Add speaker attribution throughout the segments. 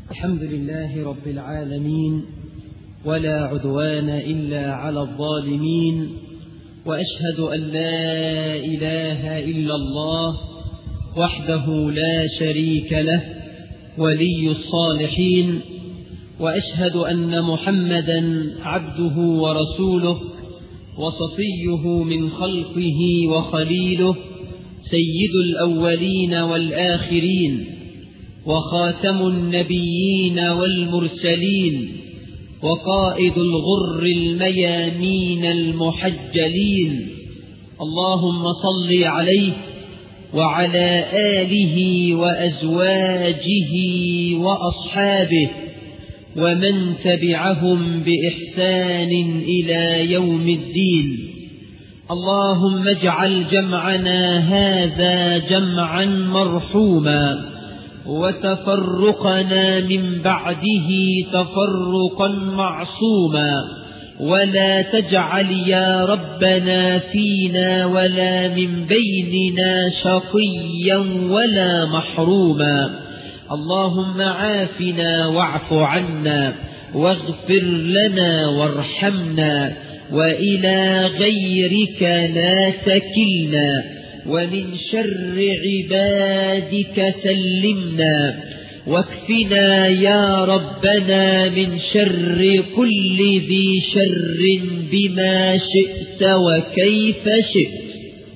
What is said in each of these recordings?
Speaker 1: الحمد لله رب العالمين، ولا عدوان إلا على الظالمين، وأشهد أن لا إله إلا الله وحده لا شريك له ولي الصالحين، وأشهد أن محمدا عبده ورسوله وصفيه من خلقه وخليله، سيد الأولين والآخرين، وخاتم النبيين والمرسلين، وقائد الغر الميامين المحجلين. اللهم صل عليه وعلى آله وأزواجه وأصحابه ومن تبعهم بإحسان إلى يوم الدين. اللهم اجعل جمعنا هذا جمعا مرحوما، وتفرقنا من بعده تفرقا معصوما، ولا تجعل يا ربنا فينا ولا من بيننا شقيا ولا محروما. اللهم عافنا واعف عنا واغفر لنا وارحمنا، وإلى غيرك لا تكلنا، ومن شر عبادك سلمنا، واكفنا يا ربنا من شر كل ذي شر بما شئت وكيف شئت.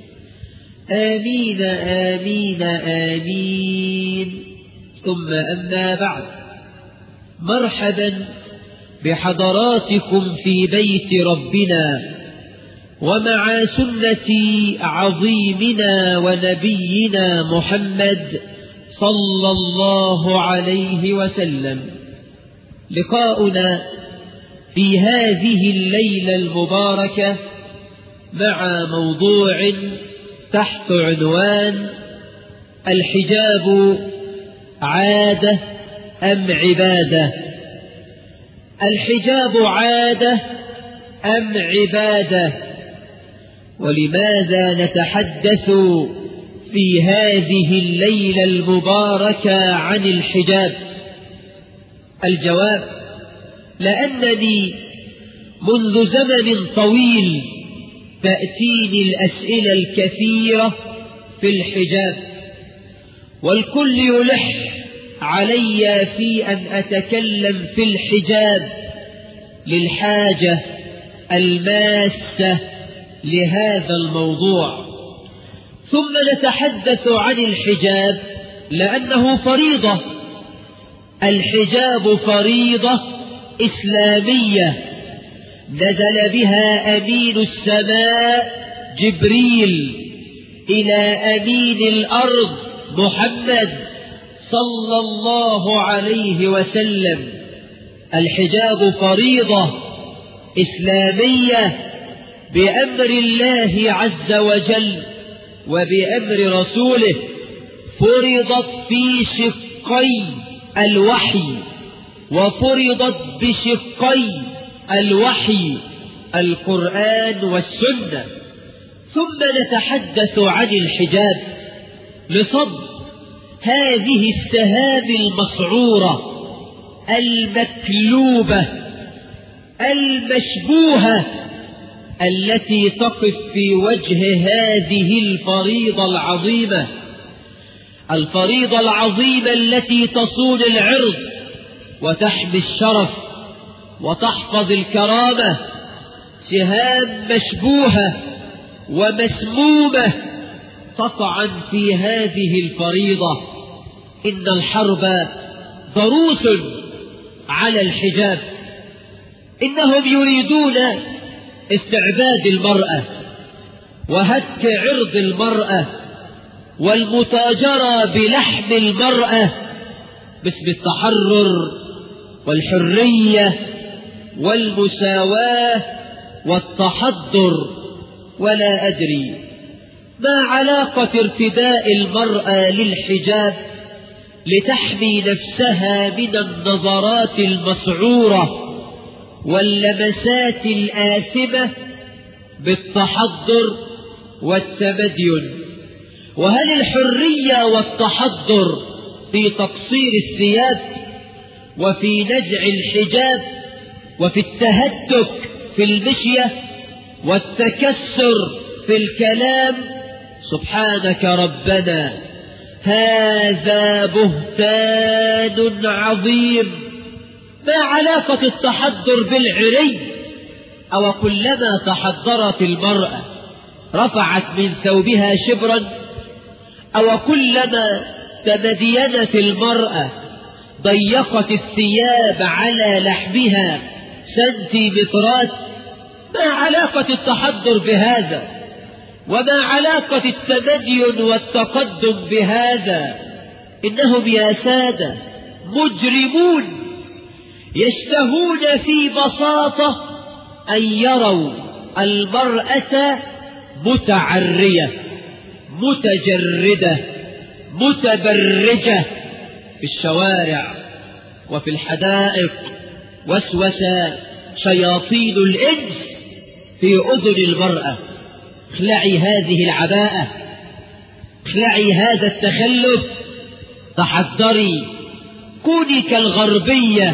Speaker 1: آمين آمين آمين. ثم أما بعد، مرحبا بحضراتكم في بيت ربنا ومع سنة عظيمنا ونبينا محمد صلى الله عليه وسلم. لقاؤنا في هذه الليلة المباركة مع موضوع تحت عنوان: الحجاب عادة أم عبادة؟ الحجاب عادة أم عبادة؟ ولماذا نتحدث في هذه الليلة المباركة عن الحجاب؟ الجواب: لأنني منذ زمن طويل تأتيني الأسئلة الكثيرة في الحجاب، والكل يلح علي في أن أتكلم في الحجاب للحاجة الماسة لهذا الموضوع. ثم نتحدث عن الحجاب لأنه فريضة. الحجاب فريضة إسلامية نزل بها أمين السماء جبريل إلى أمين الأرض محمد صلى الله عليه وسلم. الحجاب فريضة إسلامية بأمر الله عز وجل وبأمر رسوله، فرضت في شقي الوحي، وفرضت بشقي الوحي القرآن والسنة. ثم نتحدث عن الحجاب لصد هذه السهام المسعورة المكلوبة المشبوهة التي تقف في وجه هذه الفريضة العظيمة، الفريضة العظيمة التي تصون العرض وتحمي الشرف وتحفظ الكرامة. سهام مشبوهة ومسمومة تطعن في هذه الفريضة. إن الحرب ضروس على الحجاب. إنهم يريدون استعباد المرأة وهتك عرض المرأة والمتاجرة بلحم المرأة باسم التحرر والحرية والمساواة والتحضر. ولا أدري ما علاقة ارتداء المرأة للحجاب لتحمي نفسها من النظرات المسعورة واللمسات الآثمة بالتحضر والتمدين. وهل الحرية والتحضر في تقصير الثياب، وفي نزع الحجاب وفي التهتك في المشية والتكسر في الكلام. سبحانك ربنا هذا بهتان عظيم. ما علاقة التحضر بالعري؟ أو كلما تحضرت المرأة رفعت من ثوبها شبرا، أو كلما تمدينت المرأة ضيقت الثياب على لحمها سنتيمترات؟ ما علاقة التحضر بهذا؟ وما علاقة التمدين والتقدم بهذا؟ إنهم يا سادة مجرمون يشتهون في بساطة أن يروا المرأة متعرية متجردة متبرجة في الشوارع وفي الحدائق. وسوس شياطين الإنس في أذن المرأة: اخلعي هذه العباءة، اخلعي هذا التخلف، تحضري، كوني كالغربية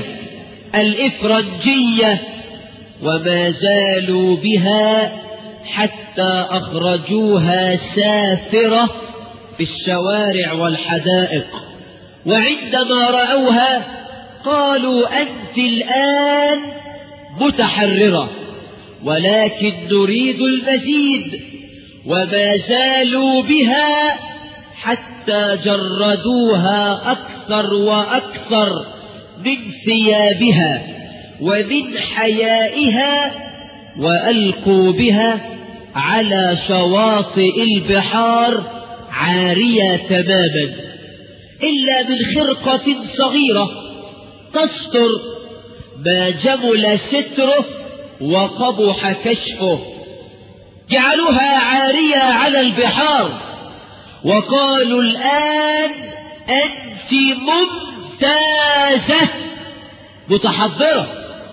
Speaker 1: الإفرنجية. وما زالوا بها حتى أخرجوها سافرة في الشوارع والحدائق. وعندما رأوها قالوا: أنت الآن متحررة، ولكن نريد المزيد. وما زالوا بها حتى جردوها أكثر وأكثر من ثيابها ومن حيائها، وألقوا بها على شواطئ البحار عارية تماما، إلا من خرقة صغيرة تستر ما جمل ستره وقبح كشفه. جعلوها عارية على البحار وقالوا: الآن أنت ممتازة متحضرة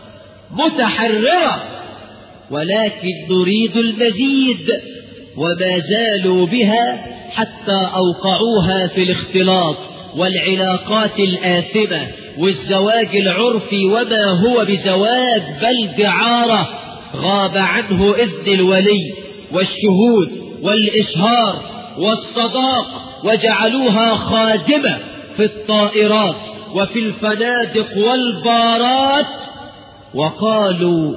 Speaker 1: متحررة، ولكن نريد المزيد. وما زالوا بها حتى أوقعوها في الاختلاط والعلاقات الآثمة والزواج العرفي، وما هو بزواج بل دعارة غاب عنه إذن الولي والشهود والإشهار والصداق، وجعلوها خادمة في الطائرات وفي الفنادق والبارات. وقالوا: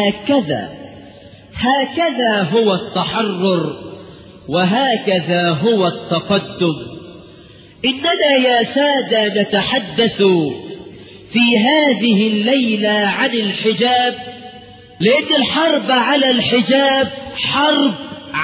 Speaker 1: هكذا هو التحرر، وهكذا هو التقدم. إننا يا سادة نتحدث في هذه الليلة عن الحجاب، لأن الحرب على الحجاب حرب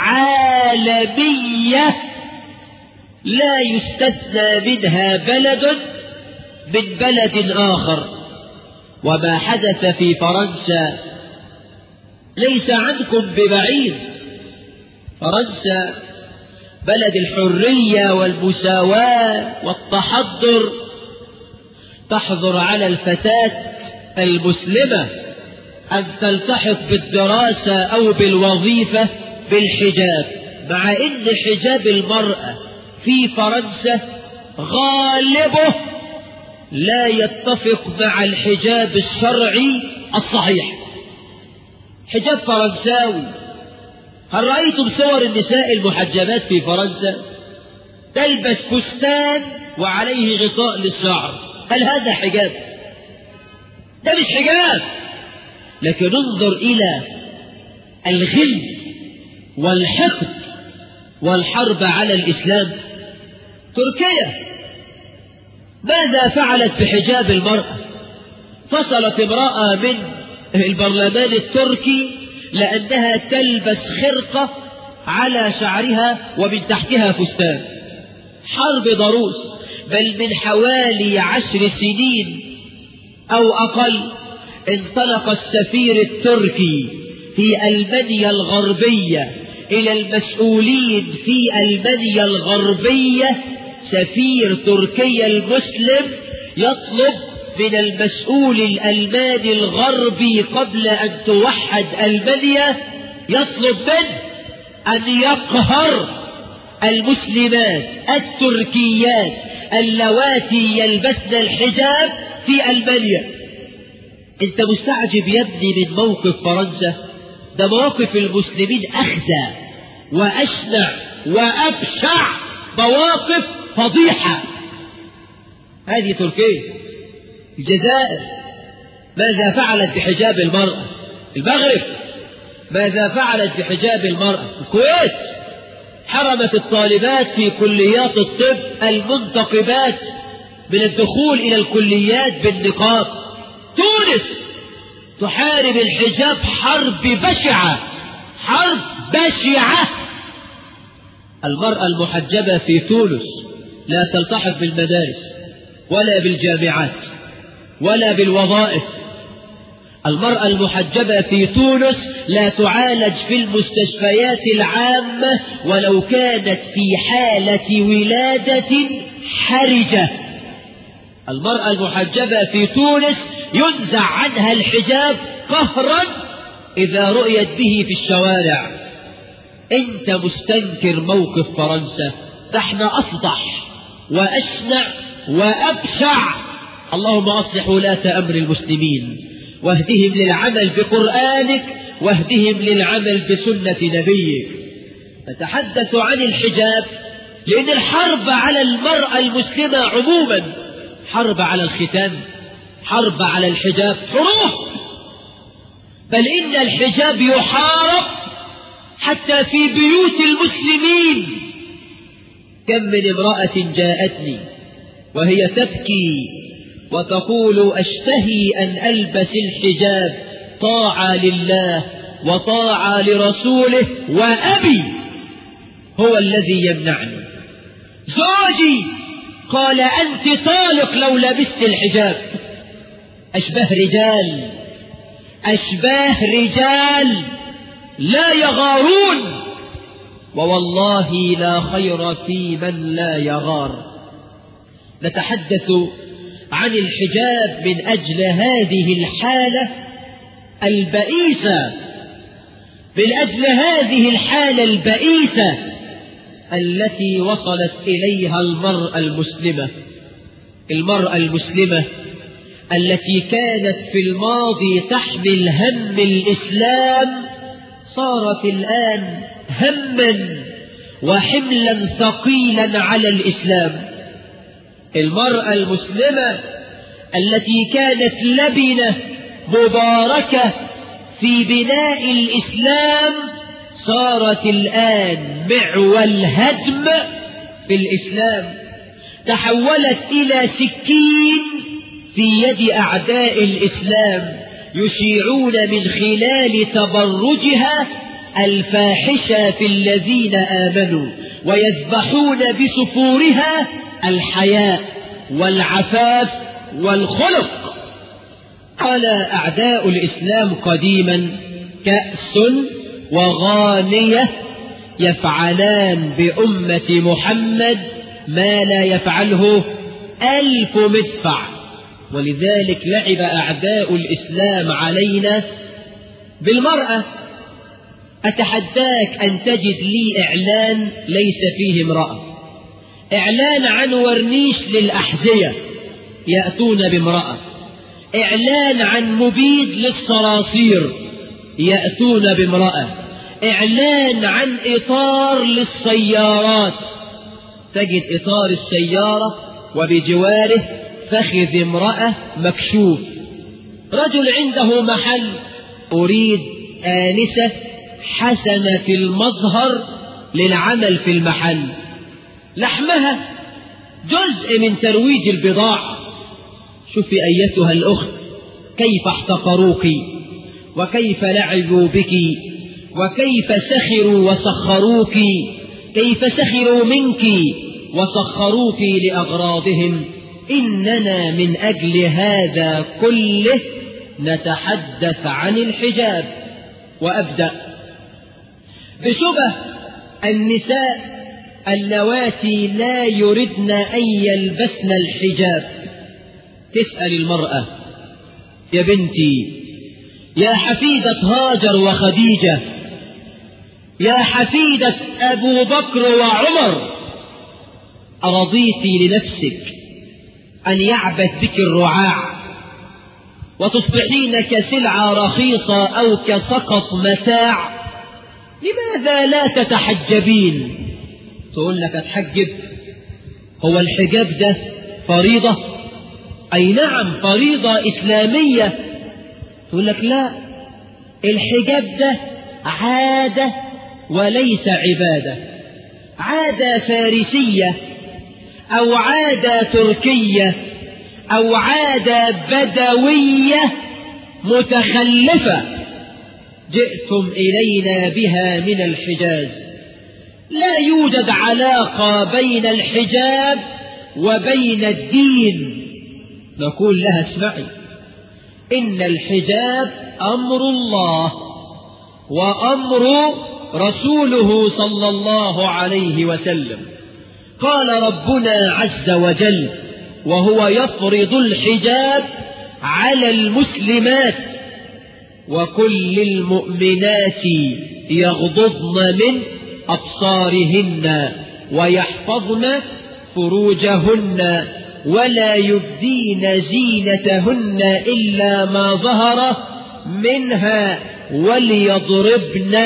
Speaker 1: عالمية لا يستثنى منها بلد من بلد آخر. وما حدث في فرنسا ليس عنكم ببعيد. فرنسا بلد الحرية والمساواة والتحضر، تحظر على الفتاة المسلمة أن تلتحق بالدراسة أو بالوظيفة بالحجاب، مع أن حجاب المرأة في فرنسا غالبه لا يتفق مع الحجاب الشرعي الصحيح. حجاب فرنساوي. هل رأيتم صور النساء المحجبات في فرنسا؟ تلبس فستان وعليه غطاء للشعر. هل هذا حجاب؟ ده مش حجاب. لكن انظر إلى الغل والحقد والحرب على الإسلام. تركيا ماذا فعلت بحجاب المرأة؟ فصلت امرأة من البرلمان التركي لأنها تلبس خرقة على شعرها ومن تحتها فستان. حرب ضروس. بل من حوالي 10 سنين أو أقل انطلق السفير التركي في ألمانيا الغربية إلى المسؤولين في ألمانيا الغربية، سفير تركيا المسلم يطلب من المسؤول الألماني الغربي قبل أن توحد ألمانيا، يطلب منه أن يقهر المسلمات التركيات اللواتي يلبسن الحجاب في ألمانيا. انت مستعجب يا ابني من موقف فرنسا؟ ده مواقف المسلمين أخزى وأشنع وأبشع، مواقف فضيحة. هذه تركيا. الجزائر ماذا فعلت بحجاب المرأة؟ المغرب ماذا فعلت بحجاب المرأة؟ الكويت حرمت الطالبات في كليات الطب المنتقبات من الدخول إلى الكليات بالنقاب. تونس تحارب الحجاب حرب بشعة، حرب بشعة. المرأة المحجبة في تونس لا تلتحق بالمدارس ولا بالجامعات ولا بالوظائف. المرأة المحجبة في تونس لا تعالج في المستشفيات العامة ولو كانت في حالة ولادة حرجة. المرأة المحجبة في تونس ينزع عنها الحجاب قهرا إذا رؤيت به في الشوارع. أنت مستنكر موقف فرنسا، نحن أفضح وأشنع وأبشع. اللهم أصلح ولاة أمر المسلمين واهدهم للعمل بقرآنك واهدهم للعمل بسنة نبيك. نتحدث عن الحجاب لأن الحرب على المرأة المسلمة عموما حرب على الختان، حرب على الحجاب، حروب. بل إن الحجاب يحارب حتى في بيوت المسلمين. كم من امرأة جاءتني وهي تبكي وتقول أشتهي أن ألبس الحجاب طاعة لله وطاعة لرسوله وأبي هو الذي يمنعني. زوجي قال أنت طالق لو لبست الحجاب. أشباه رجال لا يغارون، ووالله لا خير في من لا يغار. نتحدث عن الحجاب من أجل هذه الحالة البئيسة، من أجل هذه الحالة البئيسة التي وصلت إليها المرأة المسلمة التي كانت في الماضي تحمل هم الإسلام صارت الآن هما وحملا ثقيلا على الإسلام. المرأة المسلمة التي كانت لبنة مباركة في بناء الإسلام صارت الآن معول هدم في الإسلام، تحولت إلى سكين في يد أعداء الإسلام يشيعون من خلال تبرجها الفاحشة في الذين آمنوا ويذبحون بسفورها الحياء والعفاف والخلق. قال أعداء الإسلام قديما كأس وغانية يفعلان بأمة محمد ما لا يفعله 1000 مدفع. ولذلك لعب أعداء الإسلام علينا بالمرأة. أتحداك أن تجد لي إعلان ليس فيه امرأة، إعلان عن ورنيش للأحذية يأتون بامرأة، إعلان عن مبيد للصراصير يأتون بامرأة، إعلان عن إطار للسيارات تجد إطار السيارة وبجواره فخذ امرأة مكشوف. رجل عنده محل أريد آنسة حسنة المظهر للعمل في المحل، لحمها جزء من ترويج البضاعة. شوفي أيتها الأخت كيف احتقروك وكيف لعبوا بك وكيف سخروا وسخروك، كيف سخروا منك وسخروك لأغراضهم. إننا من أجل هذا كله نتحدث عن الحجاب. وأبدأ بشبه النساء اللواتي لا يردن أن يلبسن الحجاب. تسأل المرأة يا بنتي، يا حفيدة هاجر وخديجة، يا حفيدة أبو بكر وعمر، أرضيت لنفسك أن يعبث بك الرعاع وتصبحين كسلعة رخيصة أو كسقط متاع، لماذا لا تتحجبين؟ تقول لك أتحجب؟ هو الحجاب ده فريضة؟ أي نعم فريضة إسلامية. تقول لك لا، الحجاب ده عادة وليس عبادة، عادة فارسية أو عادة تركية أو عادة بدوية متخلفة جئتم إلينا بها من الحجاز. لا يوجد علاقة بين الحجاب وبين الدين. نقول لها اسمعي، إن الحجاب أمر الله وأمر رسوله صلى الله عليه وسلم. قال ربنا عز وجل وهو يفرض الحجاب على المسلمات: وكل المؤمنات يغضضن من أبصارهن ويحفظن فروجهن ولا يبدين زينتهن إلا ما ظهر منها وليضربن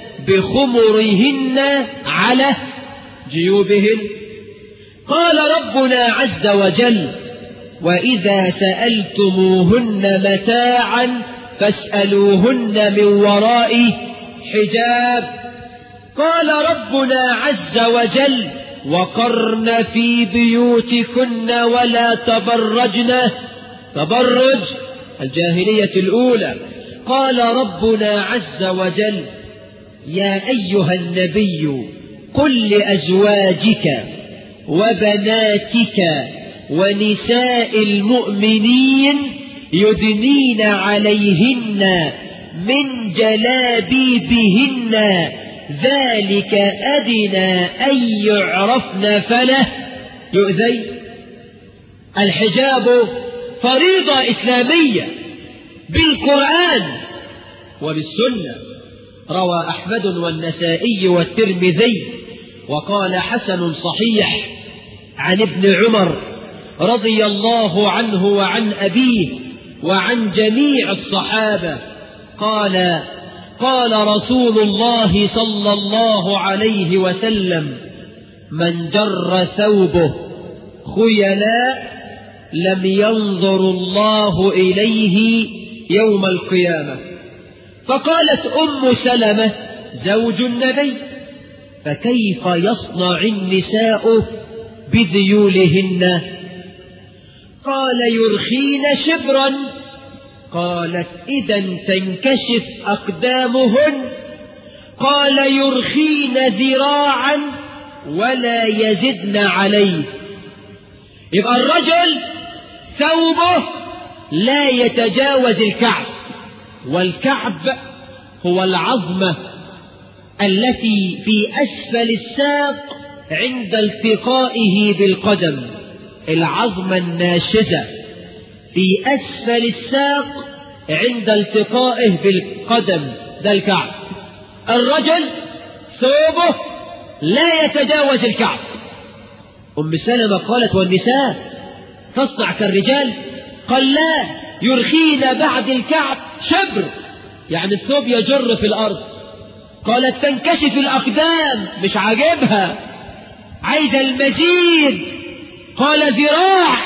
Speaker 1: بخمرهن على جيوبهن. قال ربنا عز وجل: وإذا سألتموهن متاعا فاسألوهن من وراء حجاب. قال ربنا عز وجل: وقرن في بيوتكن ولا تبرجن تبرج الجاهلية الأولى. قال ربنا عز وجل: يا أيها النبي قل لأزواجك وبناتك ونساء المؤمنين يدنين عليهن من جلابيبهن ذلك أدنى أن يعرفن فلا يؤذين. الحجاب فريضة إسلامية بالقرآن وبالسنة. روى أحمد والنسائي والترمذي وقال حسن صحيح عن ابن عمر رضي الله عنه وعن أبيه وعن جميع الصحابة قال: قال رسول الله صلى الله عليه وسلم: من جر ثوبه خيلاء لم ينظر الله إليه يوم القيامة. فقالت أم سلمة زوج النبي: فكيف يصنع النساء بذيولهن؟ قال: يرخين شبرا. قالت: إذا تنكشف أقدامهن. قال: يرخين ذراعا ولا يزدن عليه. يبقى الرجل ثوبه لا يتجاوز الكعب، والكعب هو العظمة التي في أسفل الساق عند التقائه بالقدم، العظمة الناشزة في أسفل الساق عند التقائه بالقدم، ده الكعب. الرجل ثوبه لا يتجاوز الكعب. أم سلمة قالت: والنساء تصنع كالرجال؟ قال: لا، يرخين بعد الكعب شبر، يعني الثوب يجر في الأرض. قالت: تنكشف الأقدام، مش عاجبها، عايزة المزيد. قال: ذراع،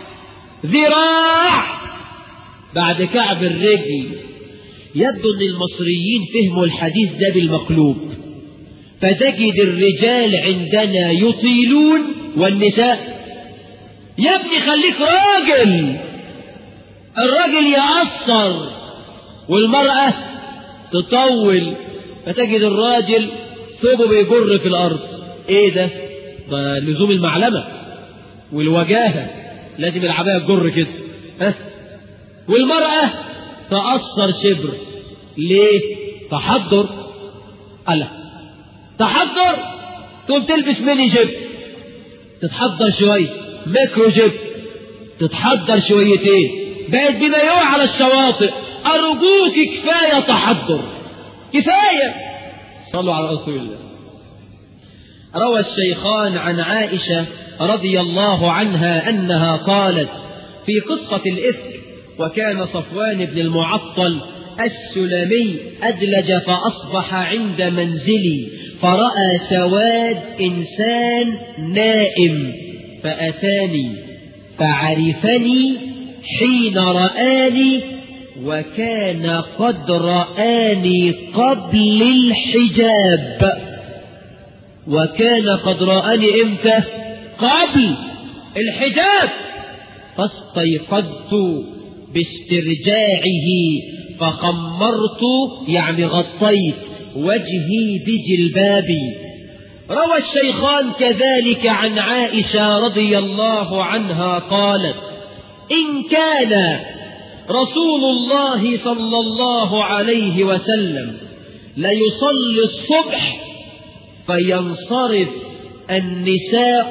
Speaker 1: ذراع بعد كعب الرجل. يبدو أن المصريين فهموا الحديث ده بالمقلوب، فتجد الرجال عندنا يطيلون والنساء. يا ابني خليك راجل، الراجل يقصر والمرأة تطول، فتجد الراجل ثوبه بيجر في الأرض. ايه ده؟ ده لزوم المعلمة والوجاهة، لازم العباية تجر كده، ها؟ والمرأة تقصر شبر. ليه؟ تحضر. ألا تحضر، تقوم تلبس ميني جيب، تتحضر شوية، ميكرو جيب، تتحضر شويتين، بقت بمايوه على الشواطئ. أرجوك كفاية تحضر، كفاية. صلوا على رسول الله. روى الشيخان عن عائشة رضي الله عنها أنها قالت في قصة الإفك: وكان صفوان بن المعطل السلمي أدلج فأصبح عند منزلي فرأى سواد إنسان نائم فأتاني فعرفني حين رآني وكان قد رآني قبل الحجاب. وكان قد رآني إمتى؟ قبل الحجاب. فاستيقظت باسترجاعه فخمرت يعني غطيت وجهي بجلبابي. روى الشيخان كذلك عن عائشة رضي الله عنها قالت: إن كان رسول الله صلى الله عليه وسلم ليصلي الصبح فينصرف النساء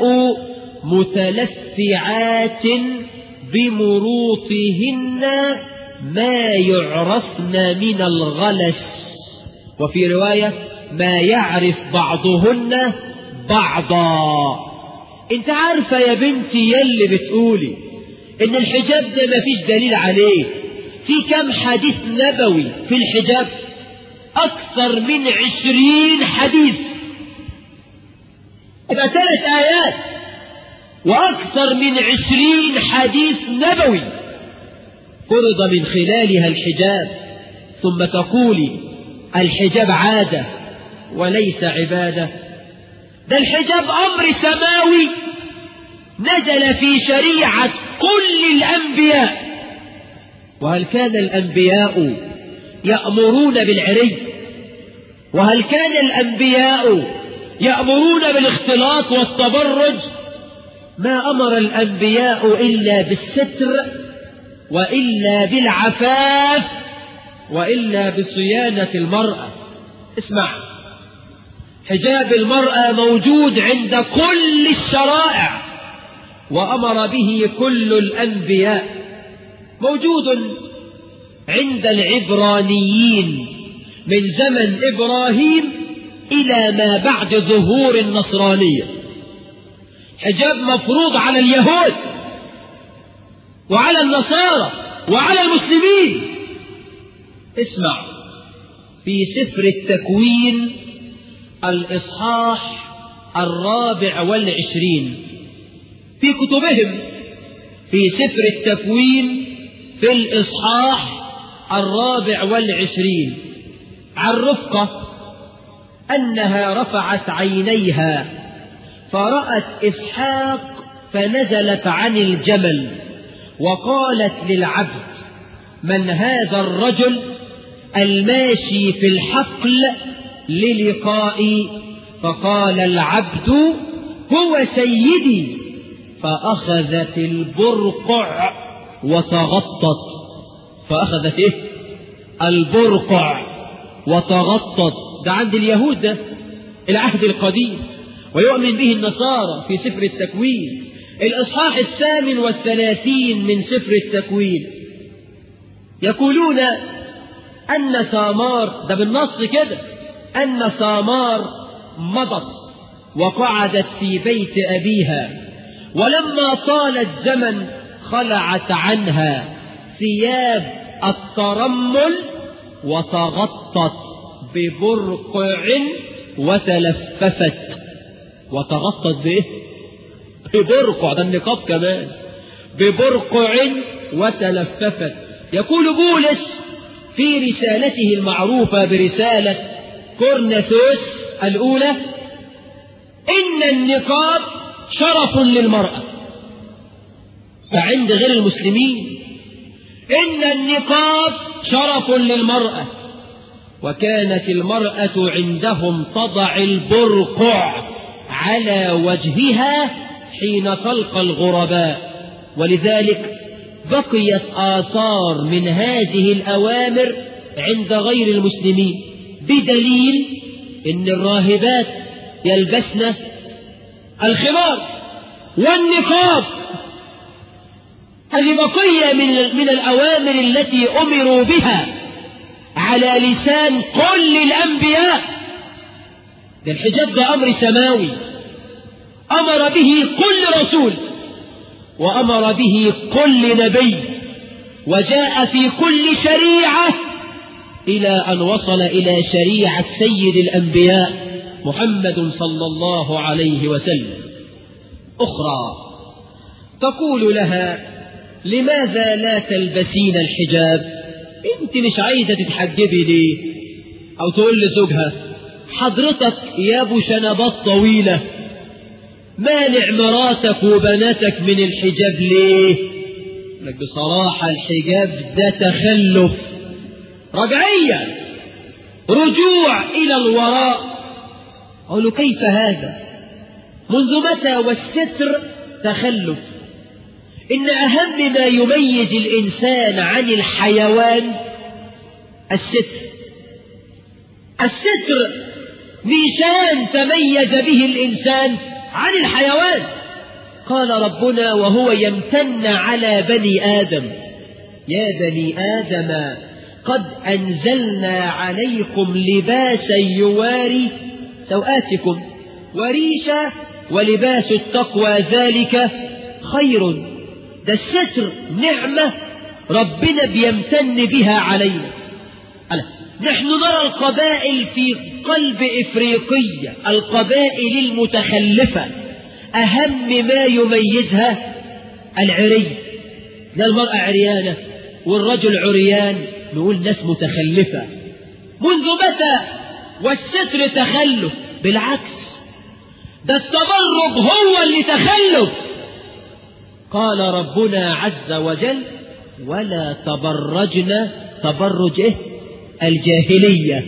Speaker 1: متلفعات بمروطهن ما يعرفن من الغلس، وفي رواية ما يعرف بعضهن بعضا. انت عارفة يا بنتي يلي بتقولي ان الحجاب ده ما فيش دليل عليه؟ في كم حديث نبوي في الحجاب؟ اكثر من 20 حديث، يبقى 3 آيات واكثر من 20 حديث نبوي فرض من خلالها الحجاب، ثم تقولي الحجاب عادة وليس عبادة. ده الحجاب أمر سماوي نزل في شريعة كل الأنبياء. وهل كان الأنبياء يأمرون بالعري؟ وهل كان الأنبياء يأمرون بالاختلاط والتبرج؟ ما أمر الأنبياء إلا بالستر وإلا بالعفاف وإلا بصيانة المرأة. اسمع، حجاب المرأة موجود عند كل الشرائع وأمر به كل الأنبياء، موجود عند العبرانيين من زمن إبراهيم إلى ما بعد ظهور النصرانية. حجاب مفروض على اليهود وعلى النصارى وعلى المسلمين. اسمع، في سفر التكوين الإصحاح 24 في كتبهم، في سفر التكوين في الإصحاح 24 عن رفقة أنها رفعت عينيها فرأت إسحاق فنزلت عن الجمل وقالت للعبد: من هذا الرجل الماشي في الحقل للقائي؟ فقال العبد: هو سيدي. فأخذت البرقع وتغطت. فأخذت إيه؟ البرقع وتغطت. ده عند اليهود، ده العهد القديم، ويؤمن به النصارى في سفر التكوين الإصحاح 38 من سفر التكوين. يقولون أن ثامار، ده بالنص كده، أن ثامار مضت وقعدت في بيت أبيها، ولما طال الزمن خلعت عنها ثياب الترمل وتغطت ببرقع وتلففت. وتغطت بإيه؟ ببرقع، ده النقاب كمان، ببرقع وتلففت. يقول بولس في رسالته المعروفة برسالة كورنثوس الأولى: إن النقاب شرف للمرأة. فعند غير المسلمين إن النقاب شرف للمرأة، وكانت المرأة عندهم تضع البرقع على وجهها حين تلقى الغرباء، ولذلك بقيت آثار من هذه الأوامر عند غير المسلمين، بدليل إن الراهبات يلبسن الخمار والنقاب. هذه بقية من الأوامر التي أمروا بها على لسان كل الأنبياء. ده الحجاب ده أمر سماوي أمر به كل رسول، وأمر به كل نبي، وجاء في كل شريعة إلى أن وصل إلى شريعة سيد الأنبياء محمد صلى الله عليه وسلم. أخرى تقول لها: لماذا لا تلبسين الحجاب؟ أنت مش عايزة تتحجبي ليه؟ أو تقول لزوجها: حضرتك يا أبو شنبات طويلة مانع مراتك وبناتك من الحجاب ليه؟ لك بصراحة الحجاب ده تخلف، رجعية، رجوع إلى الوراء. أقول له: كيف هذا؟ منذ متى والستر تخلف؟ إن أهم ما يميز الإنسان عن الحيوان الستر. الستر نيشان تميز به الإنسان عن الحيوان. قال ربنا وهو يمتن على بني آدم: يا بني آدم قد أنزلنا عليكم لباسا يواري سوآتكم وريشا ولباس التقوى ذلك خير. ده الستر نعمة ربنا بيمتن بها علينا. نحن نرى القبائل في قلب إفريقية، القبائل المتخلفة، أهم ما يميزها العري. ده المرأة عريانة والرجل عريان، نقول ناس متخلفة. منذ متى والستر تخلف؟ بالعكس، ده التبرج هو اللي تخلف. قال ربنا عز وجل: ولا تبرجن تبرج الجاهلية.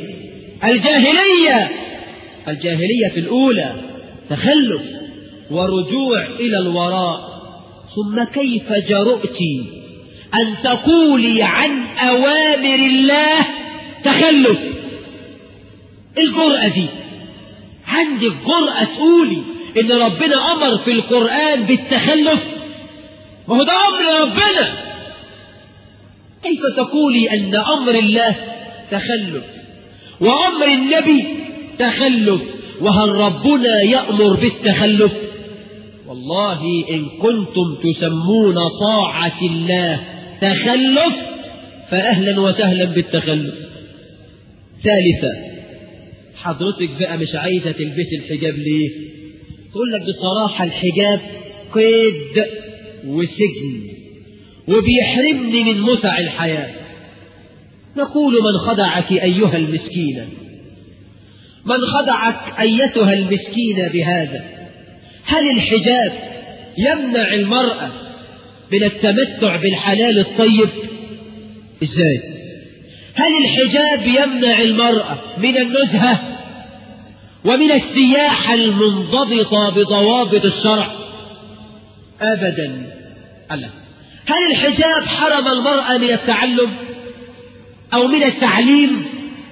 Speaker 1: الجاهلية في الأولى تخلف ورجوع إلى الوراء. ثم كيف جرؤت أن تقولي عن أوامر الله تخلف؟ الجرأة دي عندك جرأة تقولي إن ربنا أمر في القرآن بالتخلف؟ ما هو ده أمر ربنا. كيف تقولي أن أمر الله تخلف وأمر النبي تخلف؟ وهل ربنا يأمر بالتخلف؟ والله إن كنتم تسمون طاعة الله تخلف فأهلا وسهلا بالتخلف. ثالثا، حضرتك بقى مش عايزة تلبسي الحجاب ليه؟ تقول لك بصراحة الحجاب قيد وسجن وبيحرمني من متع الحياة. نقول: من خدعك أيها المسكينة؟ من خدعك أيتها المسكينة بهذا؟ هل الحجاب يمنع المرأة من التمتع بالحلال الطيب؟ إزاي؟ هل الحجاب يمنع المرأة من النزهة ومن السياحة المنضبطة بضوابط الشرع؟ أبدا. ألا. هل الحجاب حرم المرأة من التعلم أو من التعليم؟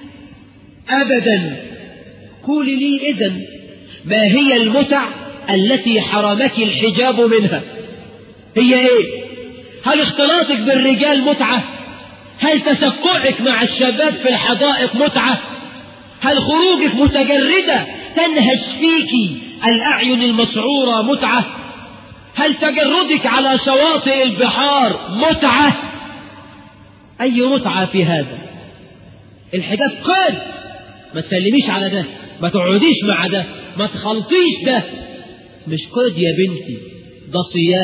Speaker 1: أبدا. قولي لي إذن ما هي المتع التي حرمك الحجاب منها؟ هي إيه؟ هل اختلاطك بالرجال متعة؟ هل تسكعك مع الشباب في الحدائق متعة؟ هل خروجك متجردة تنهش فيك الأعين المسعورة متعة؟ هل تجردك على شواطئ البحار متعة؟ أي متعة في هذا؟ الحجاب قيد، ما تسلميش على ده، ما تقعديش مع ده، ما تخلطيش ده. مش قيد يا بنتي، ده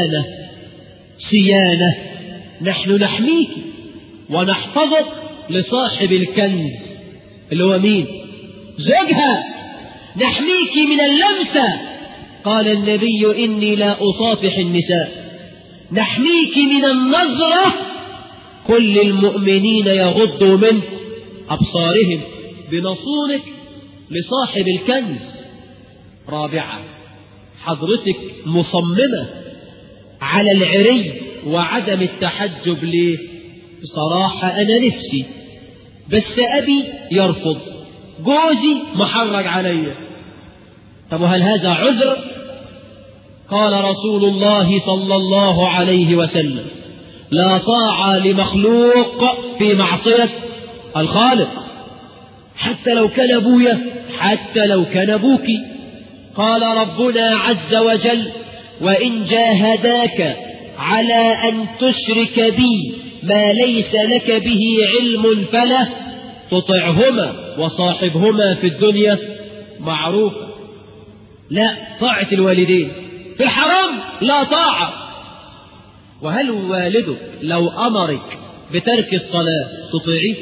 Speaker 1: صيانة. نحن نحميك ونحفظك لصاحب الكنز اللي هو مين؟ زوجها. نحميك من اللمسة. قال النبي: إني لا أصافح النساء. نحميك من النظرة. كل المؤمنين يغضوا من أبصارهم. بنصونك لصاحب الكنز. رابعا، حضرتك مصممة على العري وعدم التحجب ليه؟ بصراحة أنا نفسي، بس أبي يرفض، جوزي محرج علي. طب وهل هذا عذر؟ قال رسول الله صلى الله عليه وسلم: لا طاعة لمخلوق في معصية الخالق، حتى لو كان أبويا، حتى لو كان أبوك. قال ربنا عز وجل: وإن جاهداك على أن تشرك بي ما ليس لك به علم فلا تطعهما وصاحبهما في الدنيا معروفا. لا طاعة الوالدين في الحرام لا طاعة. وهل والدك لو أمرك بترك الصلاة تطيعيه؟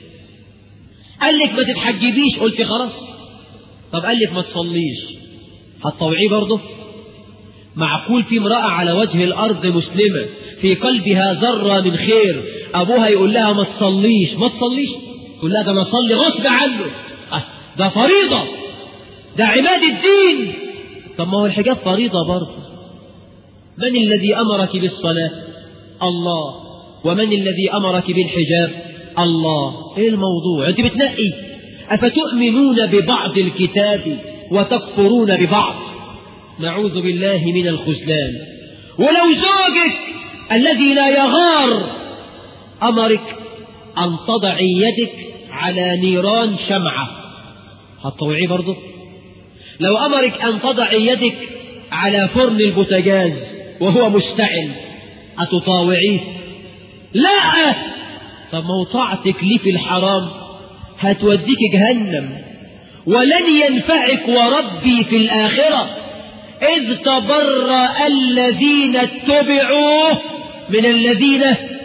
Speaker 1: قال لك ما تتحجبيش قلت خلاص. طب قال لك ما تصليش هتطوعيه برضه؟ معقول في امرأة على وجه الأرض مسلمة في قلبها ذرة من خير أبوها يقول لها ما تصليش تقول لها ده أنا أصلي غصب عنه، ده فريضة، ده عماد الدين. طب ما هو الحجاب فريضة برضه. من الذي أمرك بالصلاة؟ الله. ومن الذي أمرك بالحجاب؟ الله. إيه الموضوع؟ أنت بتنقي. أفتؤمنون ببعض الكتاب وتكفرون ببعض؟ نعوذ بالله من الخذلان. ولو زوجك الذي لا يغار أمرك أن تضعي يدك على نيران شمعة هتطوعيه برضه؟ لو أمرك أن تضعي يدك على فرن البوتاجاز وهو مشتعل أتطاوعيه؟ لا. طب موطعتك لي في الحرام هتوديك جهنم ولن ينفعك وربي في الآخرة. إذ تبرأ الذين اتبعوا من الذين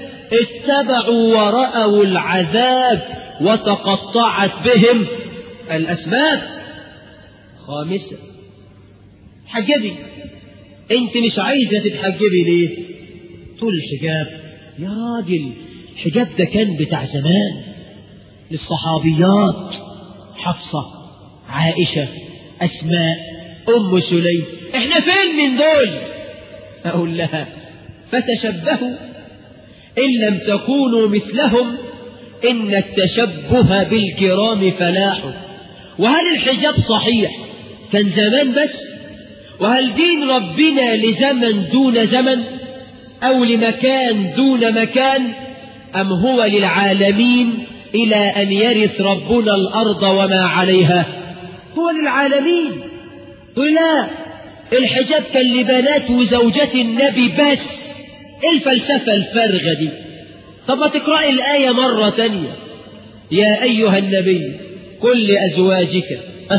Speaker 1: اتبعوا ورأوا العذاب وتقطعت بهم الأسباب. خامسة حجبي. انت مش عايزة تتحجبي ليه؟ تقول الحجاب يا راجل الحجاب ده كان بتاع زمان للصحابيات حفصة عائشة أسماء أم سليم، احنا فين من دول؟ أقول لها فتشبهوا إن لم تكونوا مثلهم إن التشبه بالكرام فلاح. وهل الحجاب صحيح كان زمان بس؟ وهل دين ربنا لزمن دون زمن أو لمكان دون مكان أم هو للعالمين إلى أن يرث ربنا الأرض وما عليها؟ هو للعالمين. لا الحجاب كان لبنات وزوجات النبي بس. الفلسفة الفارغة دي. طب ما تقرأي الآية مرة تانية. يا أيها النبي قل لأزواجك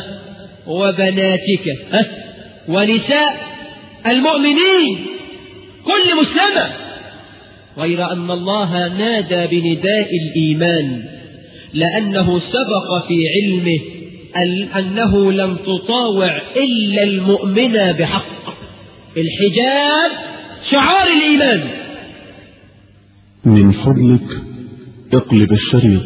Speaker 1: وبناتك ونساء المؤمنين كل مسلمة. غير أن الله نادى بنداء الإيمان لأنه سبق في علمه أنه لم تطاوع إلا المؤمن بحق. الحجاب شعار الإيمان.
Speaker 2: من فضلك اقلب الشريط.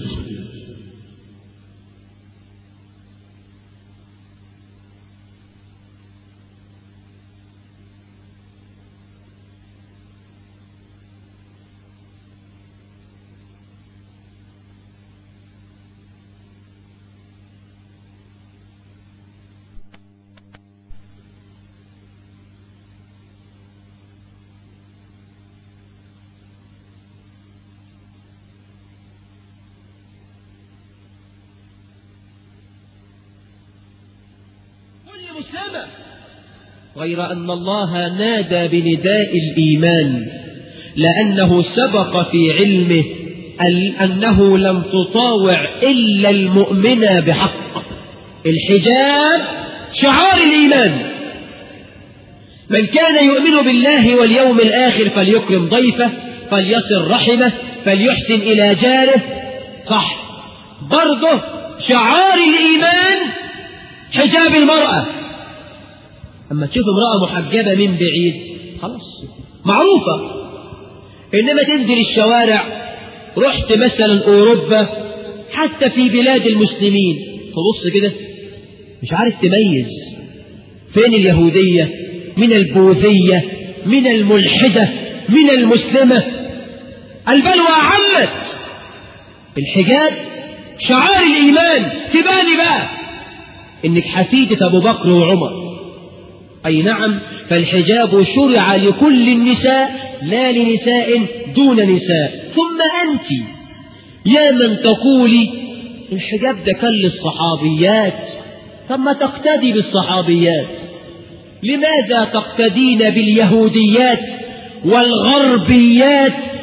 Speaker 1: مسلمة. غير أن الله نادى بنداء الإيمان لأنه سبق في علمه أنه لم تطاوع إلا المؤمن بحق. الحجاب شعار الإيمان. من كان يؤمن بالله واليوم الآخر فليكرم ضيفه فليصل رحمه فليحسن إلى جاره. صح برضه شعار الإيمان حجاب المرأة. أما تشوف امرأة محجبة من بعيد خلاص معروفة. إنما تنزل الشوارع رحت مثلا أوروبا حتى في بلاد المسلمين تبص كده مش عارف تميز فين اليهودية من البوذية من الملحدة من المسلمة. البلوى عمت. الحجاب شعار الإيمان. تباني بقى إنك حفيدة أبو بكر وعمر. أي نعم فالحجاب شرع لكل النساء لا لنساء دون نساء. ثم أنت يا من تقولي الحجاب ده كان للصحابيات. ثم تقتدي بالصحابيات. لماذا تقتدين باليهوديات والغربيات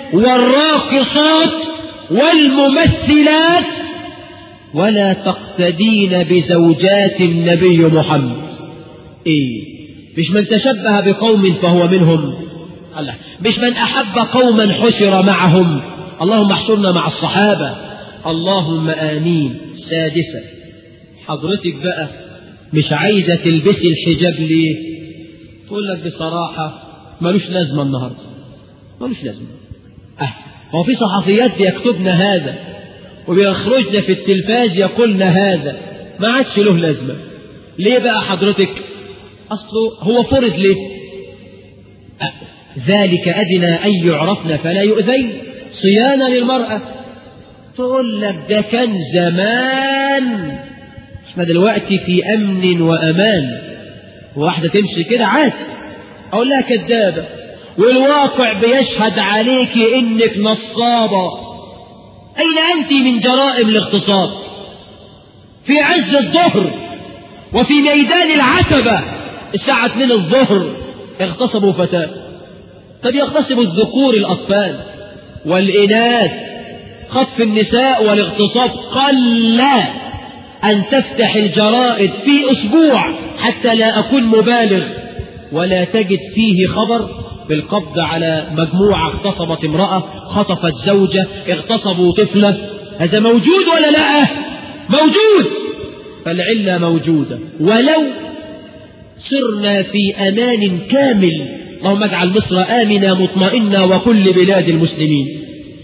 Speaker 1: والراقصات والممثلات ولا تقتدين بزوجات النبي محمد. مش من تشبه بقوم فهو منهم. الله، مش من أحب قوما حشر معهم. اللهم احشرنا مع الصحابة. اللهم آمين. سادسا، حضرتك بقى مش عايزة تلبسي الحجاب ليه؟ تقول لك بصراحة ملوش لازمة النهاردة، ملوش لازمة. هو في صحفيات بيكتبن هذا وبيخرجن في التلفاز يقولن هذا، ما عادش له لازمة. ليه بقى حضرتك؟ أصله هو فرض ليه؟ ذلك أدنى أن يعرفن فلا يؤذين، صيانة للمرأة. تقول لك ده كان زمان، احنا دلوقتي في أمن وأمان. واحدة تمشي كده عادي، أقول لها كذابة، والواقع بيشهد عليك إنك نصابة. أين أنت من جرائم الاغتصاب؟ في عز الظهر وفي ميدان العتبة الساعة 2 الظهر اغتصبوا فتاة. طب يغتصبوا الذكور الأطفال والإناث، خطف النساء والاغتصاب. قل أن تفتح الجرائد في أسبوع حتى لا أكون مبالغ ولا تجد فيه خبر بالقبض على مجموعة اغتصبت امرأة، خطفت زوجة، اغتصبوا طفلة. هذا موجود ولا لا؟ موجود. فالعلة موجودة. ولو صرنا في أمان كامل، اللهم اجعل مصر آمنة مطمئنة وكل بلاد المسلمين،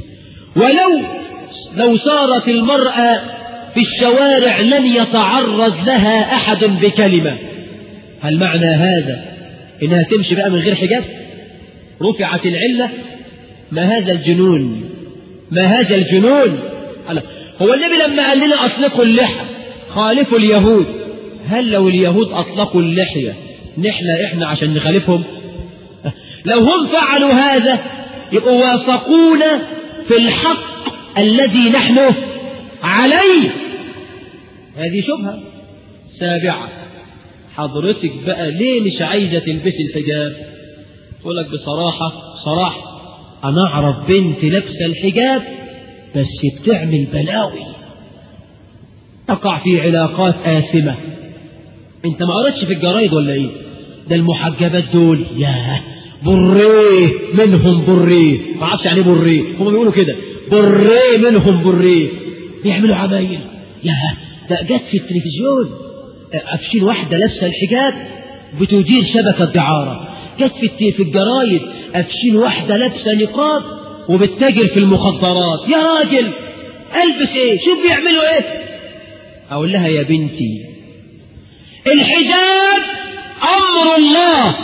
Speaker 1: لو صارت المرأة في الشوارع لن يتعرض لها أحد بكلمة، هل معنى هذا إنها تمشي بقى من غير حجاب؟ رفعت العلة. ما هذا الجنون، ما هذا الجنون. هو النبي لما قال لنا أطلقوا اللحى خالفوا اليهود، هل لو اليهود أطلقوا اللحية نحلى إحنا عشان نخالفهم؟ لو هم فعلوا هذا يبقوا وافقونا في الحق الذي نحن عليه. هذه شبهة. سابعة، حضرتك بقى ليه مش عايزة تلبسي الحجاب؟ تقول لك بصراحة أنا أعرف بنت لابسة الحجاب بس بتعمل بلاوي، تقع في علاقات آثمة. انت ما قرأتش في الجرايد ولا ايه؟ ده المحجبات دول ياه بريه منهم بريه، ما اعرفش يعني بريه، هم بيقولوا كده بريه منهم بريه، بيعملوا عمايل. ياه ده جت في التلفزيون أفشين واحدة لابسة الحجاب بتدير شبكة دعارة، جت في الجرايد أفشين واحدة لابسة نقاب وبتتاجر في المخدرات. يا راجل ألبس ايه؟ شوف بيعملوا ايه؟ أقول لها يا بنتي الحجاب أمر الله،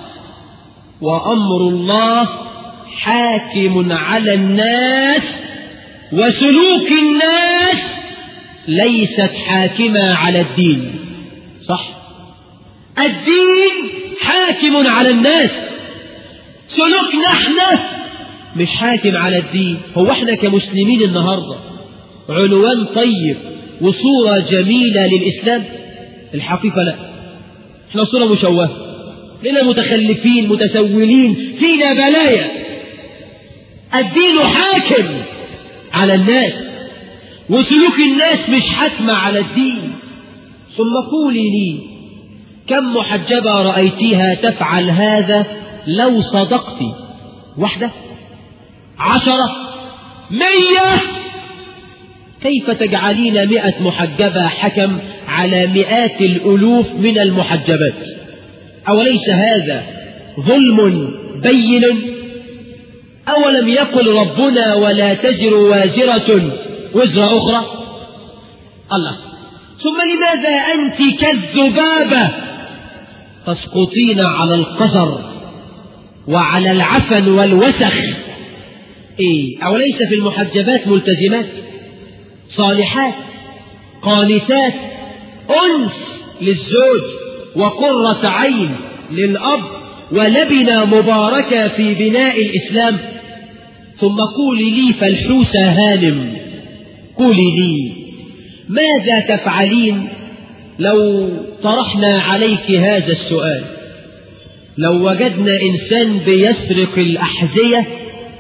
Speaker 1: وأمر الله حاكم على الناس، وسلوك الناس ليست حاكمة على الدين. صح؟ الدين حاكم على الناس، سلوكنا احنا مش حاكم على الدين. هو احنا كمسلمين النهاردة عنوان طيب وصورة جميلة للإسلام؟ الحقيقة لا، احنا صورة مشوهة، لنا متخلفين متسولين، فينا بلايا. الدين حاكم على الناس وسلوك الناس مش حاكمة على الدين. ثم قولي لي كم محجبة رأيتيها تفعل هذا لو صدقت؟ 1 10 100؟ كيف تجعلين 100 محجبة حكم على مئات الألوف من المحجبات؟ أوليس هذا ظلم بين؟ أولم يقل ربنا ولا تزر وازرة وزر أخرى؟ الله. ثم لماذا أنت كالذبابة تسقطين على القذر وعلى العفن والوسخ؟ أوليس في المحجبات ملتزمات صالحات قانتات أنس للزوج وقرة عين للأب ولبنة مباركة في بناء الإسلام؟ ثم قولي لي فالحوسة هانم، قولي لي ماذا تفعلين لو طرحنا عليك هذا السؤال؟ لو وجدنا إنسان بيسرق الأحذية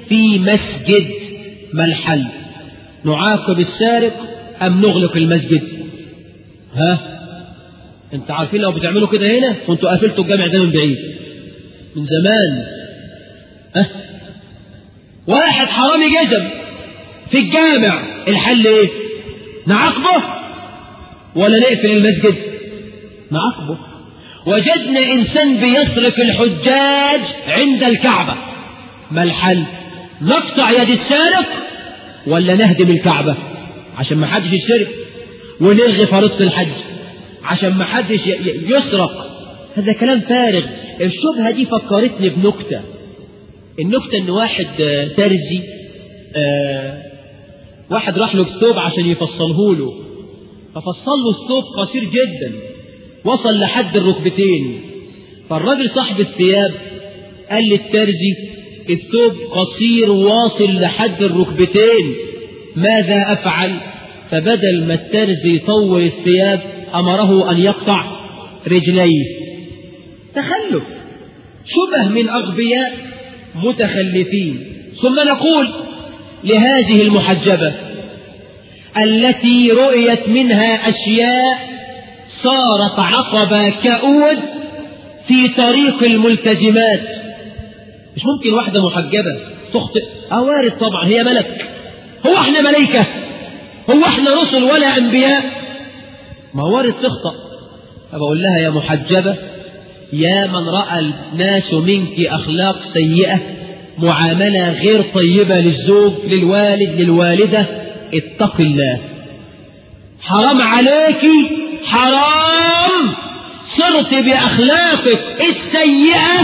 Speaker 1: في مسجد، ما الحل؟ نعاقب السارق أم نغلق المسجد؟ ها؟ انت عارفين لو بتعملوا كده هنا كنتوا قافلتوا الجامع ده من بعيد من زمان. ها؟ واحد حرامي جزم في الجامع، الحل ايه؟ نعاقبه ولا نقفل المسجد؟ نعاقبه. وجدنا إنسان بيسرق الحجاج عند الكعبة، ما الحل؟ نقطع يد السارق ولا نهدم الكعبة عشان ما حدش يسرق، ونلغي فريضة الحج عشان ما حدش يسرق؟ هذا كلام فارغ. الشبهة دي فكرتني بنكتة. النكتة ان واحد ترزي، واحد راح له الثوب عشان يفصله له، ففصل له الثوب قصير جدا وصل لحد الركبتين. فالراجل صاحب الثياب قال للترزي الثوب قصير واصل لحد الركبتين، ماذا أفعل؟ فبدل ما الترزي يطول الثياب أمره أن يقطع رجليه. تخلف، شبه من أغبياء متخلفين. ثم نقول لهذه المحجبة التي رؤيت منها أشياء صارت عقبة كؤود في طريق الملتزمات. مش ممكن واحدة محجبة تخطئ؟ وارد طبعا، هي ملك. هو احنا ملائكة؟ هو احنا رسل ولا أنبياء؟ ما وارد تخطأ. فبقول لها يا محجبة، يا من رأى الناس منك أخلاق سيئة، معاملة غير طيبة للزوج، للوالد، للوالدة، اتق الله. حرام عليكي، حرام صرت بأخلاقك السيئة